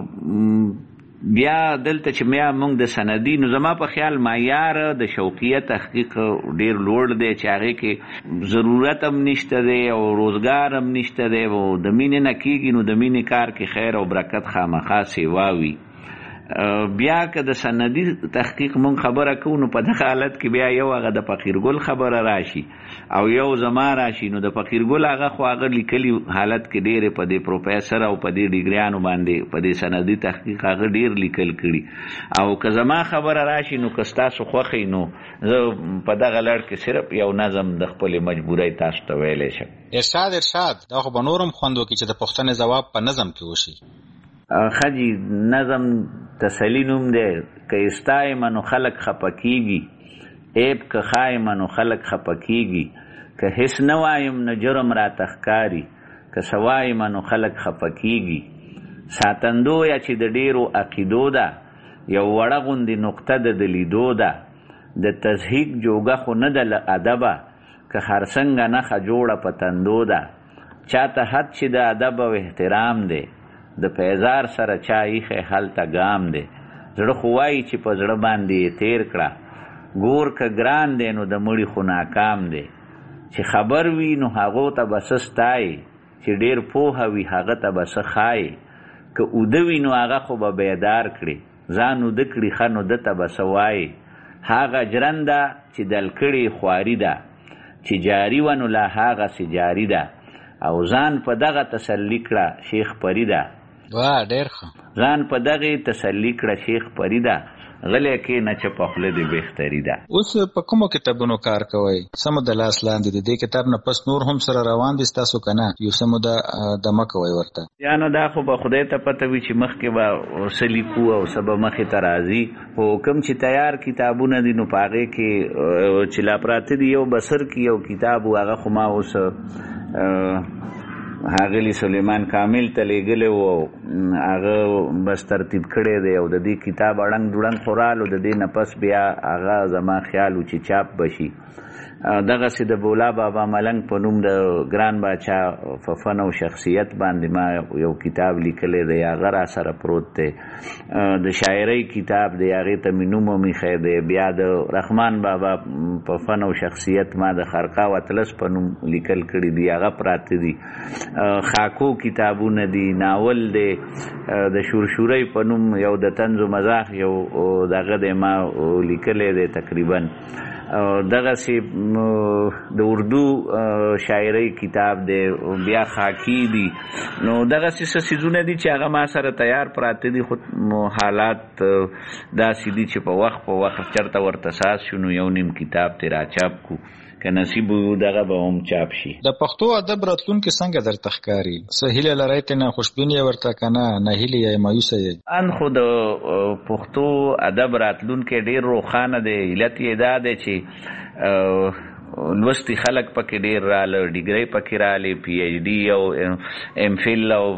بیا دلته چې بیا موږ د سندي نو زما په خیال معیار د شوقیه تحقیق ډېر لوړ دی چې هغې کې ضرورت هم نشته دی او روزګار هم نشته دی او د مینې نه کېږي نو د مینې کار کې خیر او برکت خامخا سیوا وي. بیا که د سندي تحقیق مونږ خبره کوو نو په دغه حالت کې بیا یو هغه د فقیرګل خبره راشي او یو زما راشي نو د فقیرګل هغه خو هغه لیکلي حالت کې ډېرې په دې پروفیسر او په دې ډیګریانو باندې په دې سندي تحقیق هغه ډېر لیکل کړي او که زما خبره راشي نو که ستاسو خوښئ نو زه په دغه لړ کې صرف یو نظم د خپلې مجبورۍ تاسو ته ویلی شم. ارشاد ارشاد دا خو به نور هم خوند وکړي چې د پوښتنې ځواب په نظم کې وشي. خجی نظم تسلی نوم دی که استایم نو خلق خپه کیږي عیب که خایم نو خلق خپه کیږي که هیڅ نه وایم نو جرم را تخکاری که سوایم نو خلق خپه کیږي ساتندو یا چې د ډیرو عقیدو ده یو وړه غوندې نقطه د د لیدو ده د تضحیق جوګه خو نه ده له ادبه که هر څنګه نښه جوړه په تندو ده چاته حد چې د ادب او احترام دی د پیزار سره چا ایښی هلته ګام دی زړه خو وایي چې په زړه باندې یې تیر کړه ګور که ګران دی نو د مړي خو ناکام دی چې خبر وي نو هغو ته به څه ستایي چې ډېر پوهه وي هغه ته به څه ښایي که اوده وي نو هغه خو به بیدار کړي ځان اوده کړي ښه نو ده ته به څه وایي هغه جرنده چې دل کړې خواري ده چې جاري وه نو لا هغسې جاري ده او ځان په دغه تسلي کړه شیخ پریده وا ډېر ښه ځان په دغې تسلي کړه شیخ پریده غلی کېنه چې په خوله دې بهتري ده. اوس په کومو کتابونو کار کوئ؟ څه موده لاس لاندې دي دې کتاب نه پس نور هم سره روان دي ستاسو که نه یو څه موده دمه کوئ ورته؟ یا نه دا خو به خدای ته پته وي چې مخکې به څه لیکو او څه به مخې ته راځي خو کوم چې تیار کتابونه دي نو په هغې کې چې لا پراته دي یو بسر کې یو کتاب و هغه خو ما اوس ښاغلي سلیمان کامل ته لیږلی و هغه بس ترتیب کړی دی او د دې کتاب اړنګ دوړنګ خو رالو د دې نه پس بیا هغه زما خیال و چې چاپ به شي دغه سي د بولا بابا ملنګ په نوم د ګران باچا په فن او شخصیت باندې ما یو کتاب لیکلی دی، هغه را سره پروت دی. د شاعرۍ کتاب دی، هغې ته مې نوم ومیښی دی. بیا د رحمان بابا په فن او شخصیت ما د خرقه و اطلس په نوم لیکل کړي دي، هغه پراته دي. خاکو کتابونه دي، ناول دی د شورشورۍ په نوم یو د طنز و مزاح یو دغه دی ما لیکلی دی تقریبا. دغه سی د اردو شاعرۍ کتاب دی، بیا خاکی دی. نو دغه سی څه څیزونه دي چې هغه ما سره تیار پراته دي، خو حالات داسې دي چې په وخت په وخت چرته ورته ساز شو نو یو نیم کتاب ترې راچاپ کو، که نصیب وي دغه به هم چاپ شي. د پښتو ادب راتلونکي څنګه درته ښکاري؟ څه هیله لرئ ترې خوشبین یې ورته که نه ناهیلې یې مایوسه یې؟ ان خو د پښتو ادب راتلونکی ډېر روښانه دی. علت یې دا دی چې لوستي خلک پکې ډېر راله، ډیګرۍ پکې رالې، پی ایچ ډي او ایم فل او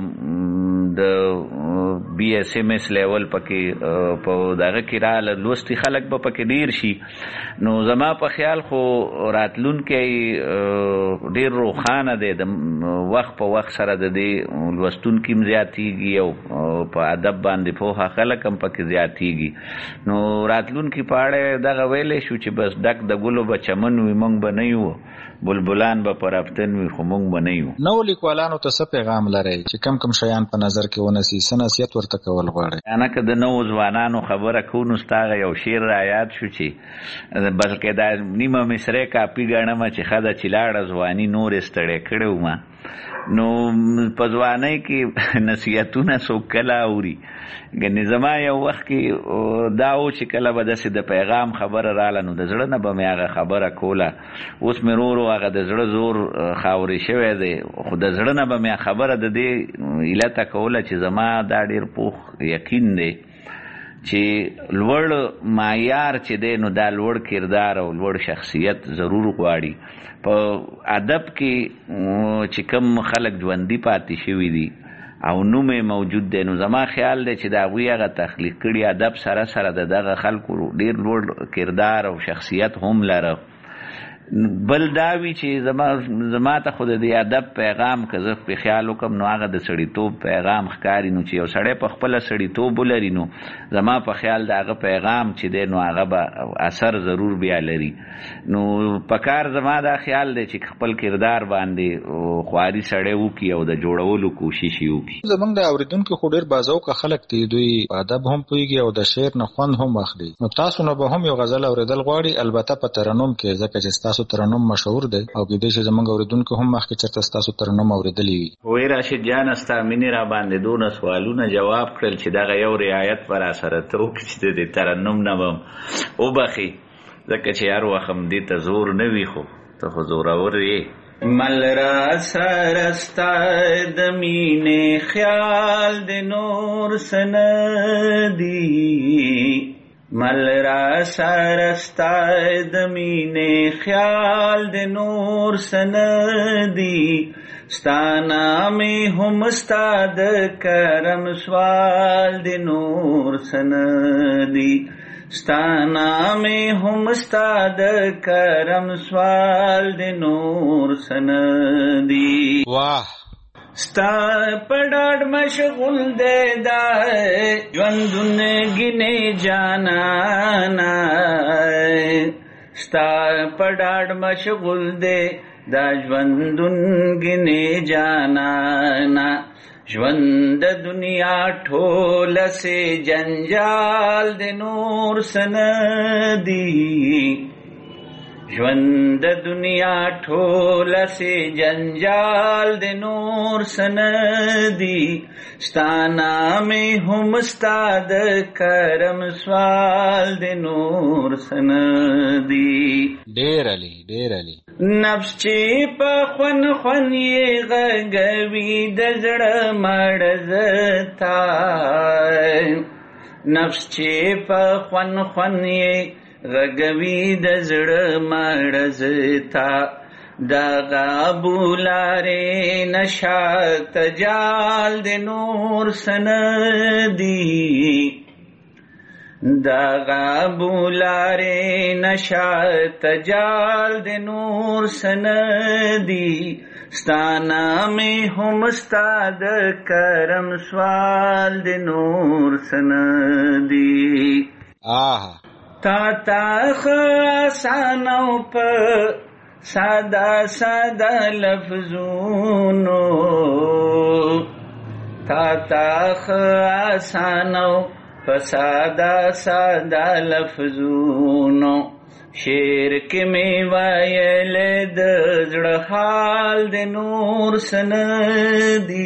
د بی ایس ایم ایس لیول پکې په دغه کې راله، لوستي خلک به پکې ډېر شي. نو زما په خیال خو راتلونکی ډېر روښانه دی. د وخت په وخت سره د دې لوستونکي هم زیاتېږي او په ادب باندې پوهه خلک هم پکې زیاتېږي. نو راتلونکي په اړه دغه ویلی شو چې بس ډک د ګلو به چمن وي، موږ به نه یو، بلبلان به پر افتن وي، خو موږ به نه یو. نوو لیکوالانو ته څه پیغام لرئ چې کم کم شیان په نظر کې ونیسي، څه نصیحت ورته کول غواړئ؟ یعنې که د نوو ځوانانو خبره کوو نو ستا هغه یو شعر را یاد شو چې بلکې دا نیمه مصرۍ کاپي ګڼمه چې ښه ده چې لاړه ځواني نورې ستړی کړی ومه. نو په ځوانۍ کې نصیحتونه څوک کله اوري؟ ګنې زما یو وخت کې دا و چې کله به داسې د پیغام خبره راله نو د زړه نه به مې هغه خبره کوله. اوس مې ورو ورو هغه د زړه زور خاورې شوی دی، خو د زړه نه به مې خبره د دې علته کوله چې زما دا ډېر پوخ یقین دی چې لوړ معیار چې دی نو دا لوړ کردار او لوړ شخصیت ضرور غواړي. په ادب کې چې کوم خلک ژوندي پاتې شوي دي او نوم یې موجود دی، نو زما خیال دی چې د هغوی هغه تخلیق کړي ادب سره سره د دغه خلکو ډېر لوړ کردار او شخصیت هم لره. بل دا وي چې زما زما ته خو د دې ادب پیغام که زه پرې خیال وکړم نو هغه د سړیتوب پیغام ښکاري. نو چې یو سړی په خپله سړیتوب ولري نو زما په خیال د هغه پیغام چې دی نو هغه به اثر ضرور بیا لري. نو په کار زما دا خیال دی چې خپل کردار باندې خواري سړی وکړي او د جوړولو کوشش یې وکړي. زموږ د اورېدونکو خو ډېر بازوکه خلک دي، دوی په ادب هم پوهېږي او د شعر نه خوند هم اخلي. نو تاسو نه به هم یو غزل اورېدل غواړي، البته په ترنم کې، ځکه چې ستاسو ترنم مشهور دی او کېدای شي زموږ اورېدونکو هم مخکې چېرته ستاسو ترنم اورېدلی وي. وایي راشد جانه ستا مینې را باندې دونه سوالونه جواب کړل چې دغه یو رعایت به را سره ته وکړي چې د دې ترنم نه به هم وبخي، ځکه چې هر وخت هم دې ته زور نه وي، خو ته خو زورور یې. مل را سره ستا د مینې خیال د نور څه نه دي، مل را سره ستا د مینې خیال د نور څه نه دي، ستا نامې هم ستا د کرم سوال د نور څه نه دي، ستا نامې هم ستا د کرم سوال د نور څه نه دي. واه ستا پډاډ مشغول دی دا ژوندون ګینې جانانا، ستا پډاډ مشغول دی دا ژوندون ګینې جانانا، ژوند د دنیا ټوله سې جنجال د نور څه نه دي، ژوند د دنیا ټوله سې جنجال د نور څه نه دي، ستا نامې هم ستا د کرم سوال د نور څه نه دي. ډېر علي ډېر علي. نفس چې په خون خون یې غږوي د زړه مړه زتا، نفس چې په خون خون یې غږوي د زړه مړه زتا، دغه ابولارې نشاط جال د نور څه نه دي، داغا بولاره نشات جال د نور سندی ستانا میں ہم استاد کرم سوال د نور سندی آه تا تا خاسانو په سادا سادا لفظونو تا تا خاسانو فسادا سادا لفظونو شعر کې می وایل د زړه حال د نور سندي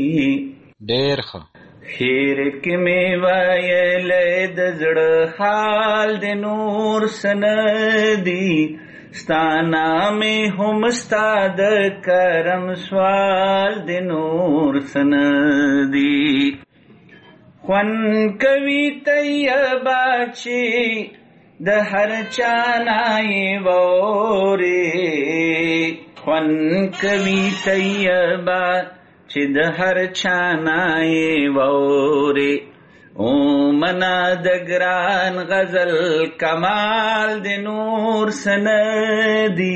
ډېر ښه شعر کې می وایل د زړه حال د نور سندي ستانا می هم استاد کرم سوال د نور سندي خوان کوي طیبا چې د هر چانای ووري خوان کوي طیبا چې د هر چانای ووري او منا د ګران غزل کمال د نور سندي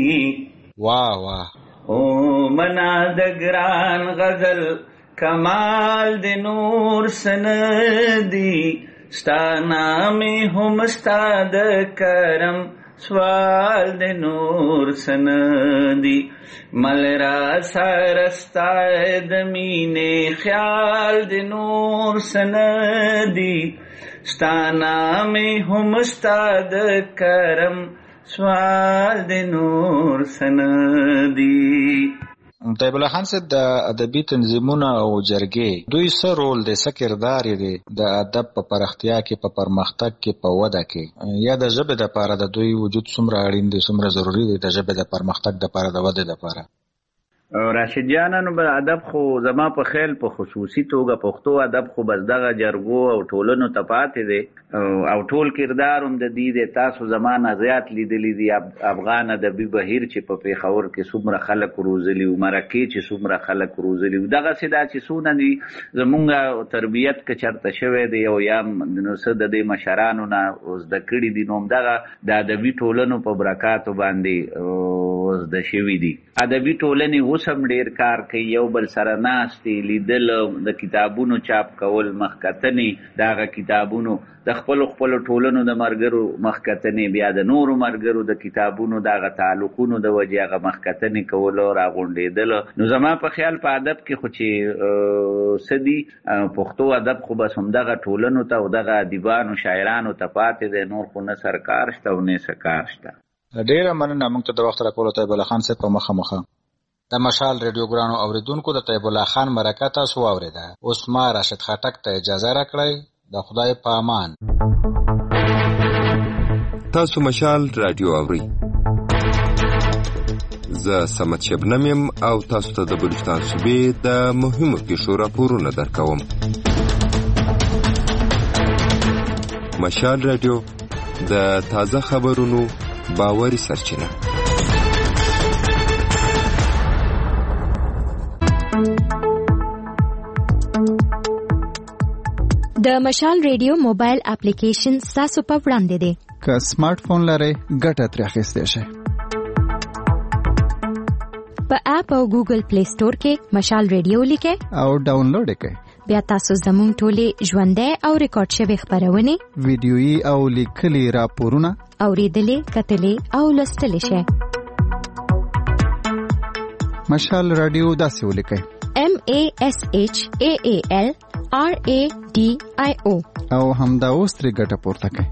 واه واه او منا د ګران غزل کمال د نور سندی ستا نام هم استاد کرم سوال د نور سندی مل را سرستا د مینه خیال د نور سندی ستا نام هم استاد کرم سوال د نور سندی. طیب الله خان صاحب د ادبي تنظیمونه او جرګې دوی څه رول دی، څه کردار دی د ادب په پراختیا کې، په پرمختګ کې، په وده کې، یا د ژبې دپاره د دوی وجود څومره اړین دی، څومره ضروري دی د ژبې د پرمختګ دپاره، د ودې دپاره؟ راشد جانا نو به ادب خو زما په خیال په خصوصي توګه پښتو ادب خو بس دغه جرګو او ټولنو ته پاتې دی او ټول کردار هم د دې د تاسو زمانه زیات لیدلی دی. افغان ادبي بهیر چې په پیښور کې څومره خلک روزلي او مرکې چې څومره خلک روزلي او دغسې دا چې څونه دي زمونږ تربیت که چېرته شوی دی او یا نو څه د دې مشرانو نه زده کړي دي نو همدغه د ادبي ټولنو په برکاتو باندې زده شوي دي. ادبي ټولنې اوس هم ډېر کار کوي، یو بل سره ناستې، لیدل، د کتابونو چاپ کول، مخکتنې د هغه کتابونو د خپلو خپلو ټولنو د ملګرو مخکتنې، بیا د نورو ملګرو د کتابونو د هغه تعلقونو د وجې هغه مخکتنې کولو راغونډېدل. نو زما په خیال په ادب کې خو چې څه دي پښتو ادب خو بس همدغه ټولنو ته او دغه ادیبانو شاعرانو ته پاتې دی، نور خو نه سرکار شته او نه څه کار شته. ډېره مننه موږ ته د وخت راکولو طیب الله خان صاحب په مخه مخه. د مشال ریډیو ګرانو اوریدونکو د طیب الله خان مرکه تاسو واورېده. اوس ما راشد خټک ته اجازه راکړئ. د خدای په امان. تاسو مشال رادیو اورئ. زه سمت شبنم یم او تاسو ته د بلوچستان صوبې د مهمو پیښو راپورونه درکوم. مشال رادیو د تازه خبرونو باوري سرچینه. د مشال ریډیو موبایل اپلیکیشن تاسو په وړاندې دی. که سمارټ فون لرئ ګټه ترې اخیستی شئ. په اپ او ګوګل پلی سٹور کې مشال ریډیو لیکئ او ډاونلوډ یې کړئ. بیا تاسو زموږ ټولې ژوندۍ او ریکارډ شوې خپرونې، ویډیويي او لیکلي راپورونه اورېدلې، کتلې او لوستلی شئ. مشال رادیو داسې ولیکئ: M A S H A A L R A D I O او همدا اوس ترې ګټه پورته کړئ.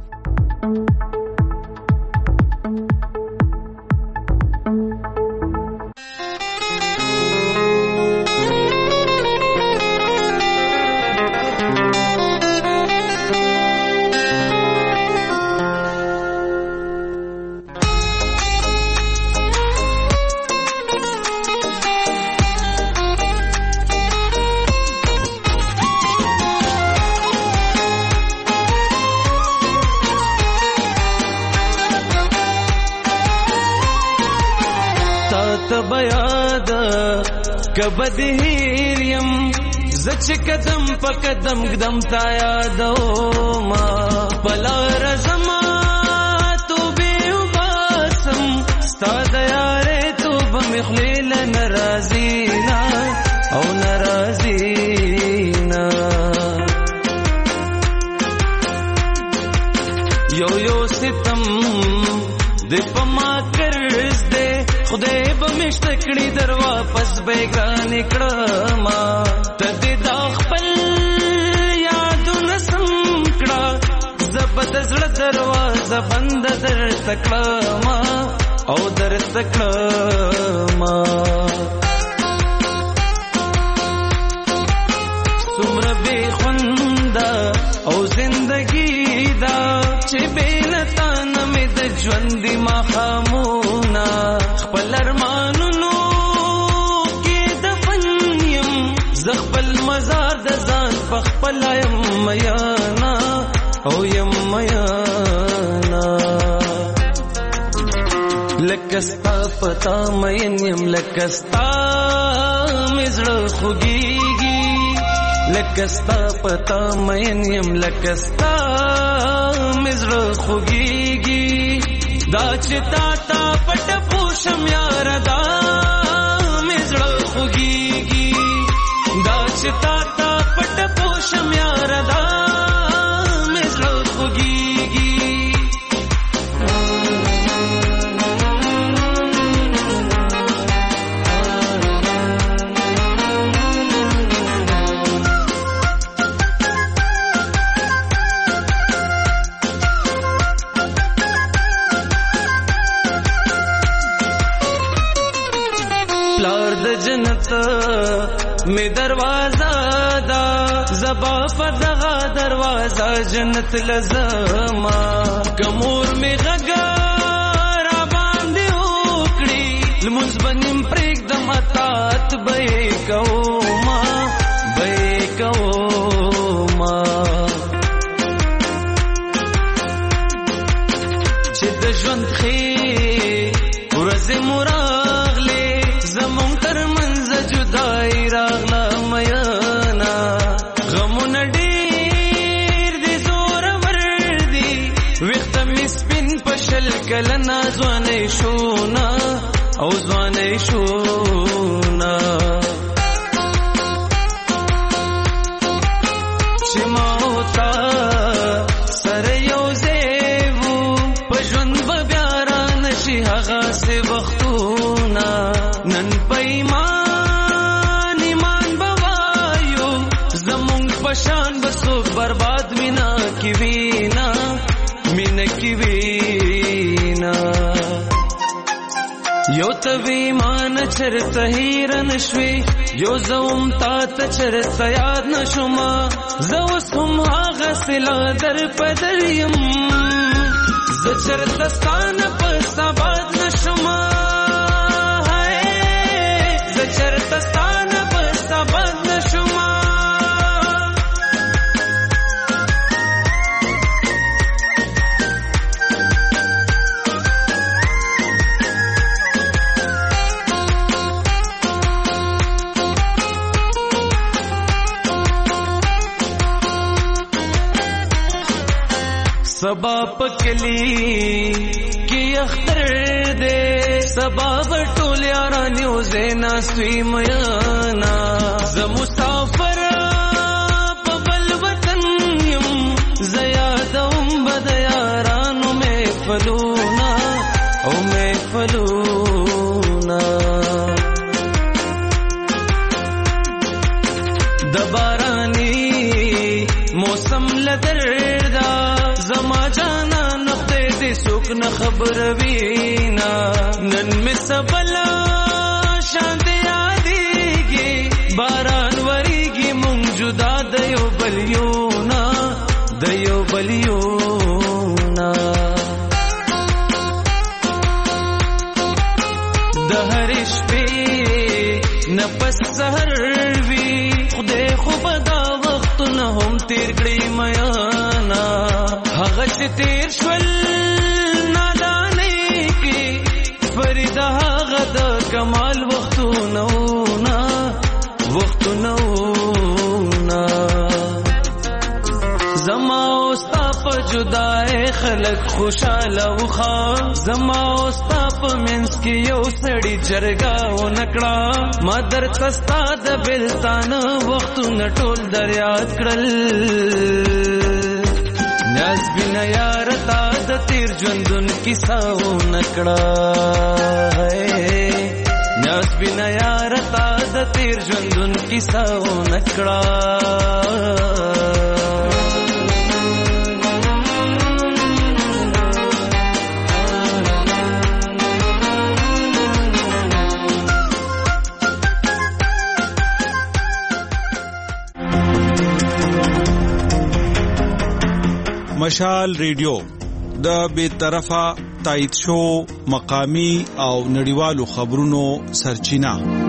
کبد هیریم زچ قدم په قدم قدم تا یادو ما بلا رزما تو به وباسم ستاد یاره تو بمخلیل ناراضینا او ناراضینا یو یو ستم د پما کرز دے خدای بمشت کړي در واپس بیگران کړما تد دا خپل یادونه سم کړه زبد زړه دروازه بند در تکړما او در تکړما سمر بے خوندا او زندگی دا چې بیلتا نمې د ژوند ما خامونا خپل ارمانونو کې دفن یم زخپل مزار د ځان په خپل یم میانا او یم میانا لکستا پتا مین یم لکستا مزړه خوږیږي لکستا پتا مین یم لکستا مزړه خوږیږي دا چې تا تا پټ پوشم یار دا مزړه خوږیږي دا چې تا تا پټ پوشم یار دا مزړه خوږیږي جنت میں دروازہ دا زبا فدغا دروازہ جنت لزما کمور میں غگا را باندې وکړي لمونځ بنیم پریک دم اتات بے کوما بے کوما چې د ژوند خې ورځ مراغله زمون تر منځ جدای راغلا میانا غمون ډیر دي زور ور دي وخت می سپین پشل کلنا ځوانې شونا او ځوانې شونا چې ما وتا سره یو زیو پژوند بیا را نشي هغه سه وختونه نن پیمان ایمان بوایو زمونږ پشان بسو برباد مینا کی وینا مینا کی وینا یو تویمان چرته هیرن شوي یو زوم تا ته چرته یاد نشوما زو سم هغه سلا در پدریم ز چرته ستان په سباد نشوما چرتستان بستا بند شما سبا پکلی کی اختر دے سبا ټول یارانو زینا سوی میانا ز مسافر په بل وطن یم زیادوم بد یارانو مې فلونا او مې فلونا د بارانی موسم لدردا زما جانا نقطه دې سوک نه خبر وینا نن می سبلا شانت یادېږي باران وریږي مونږ جدا د یو بلیونا د یو بلیونا د هر شپې نفس سحر وی خدای خو به دا وختونه هم تیر کړی میانا هغه چې تیر شول نادانۍ کې فرید هغه د کمال وختونه نا وختونه خلک خوشاله وخا زما اوستا په منځ کې یو سړی جرګه ونکړه ما درته ستا د بلتان وختونه ټول در یاد کړل نیاز بنا یار تا د تیر ژوندون کیسه ونکړه نیاز بنا یار تا د تیر ژوندون کیسه ونکړه مشال ریډیو د بے طرفه تایید شو مقامی او نړیوالو خبرونو سرچینه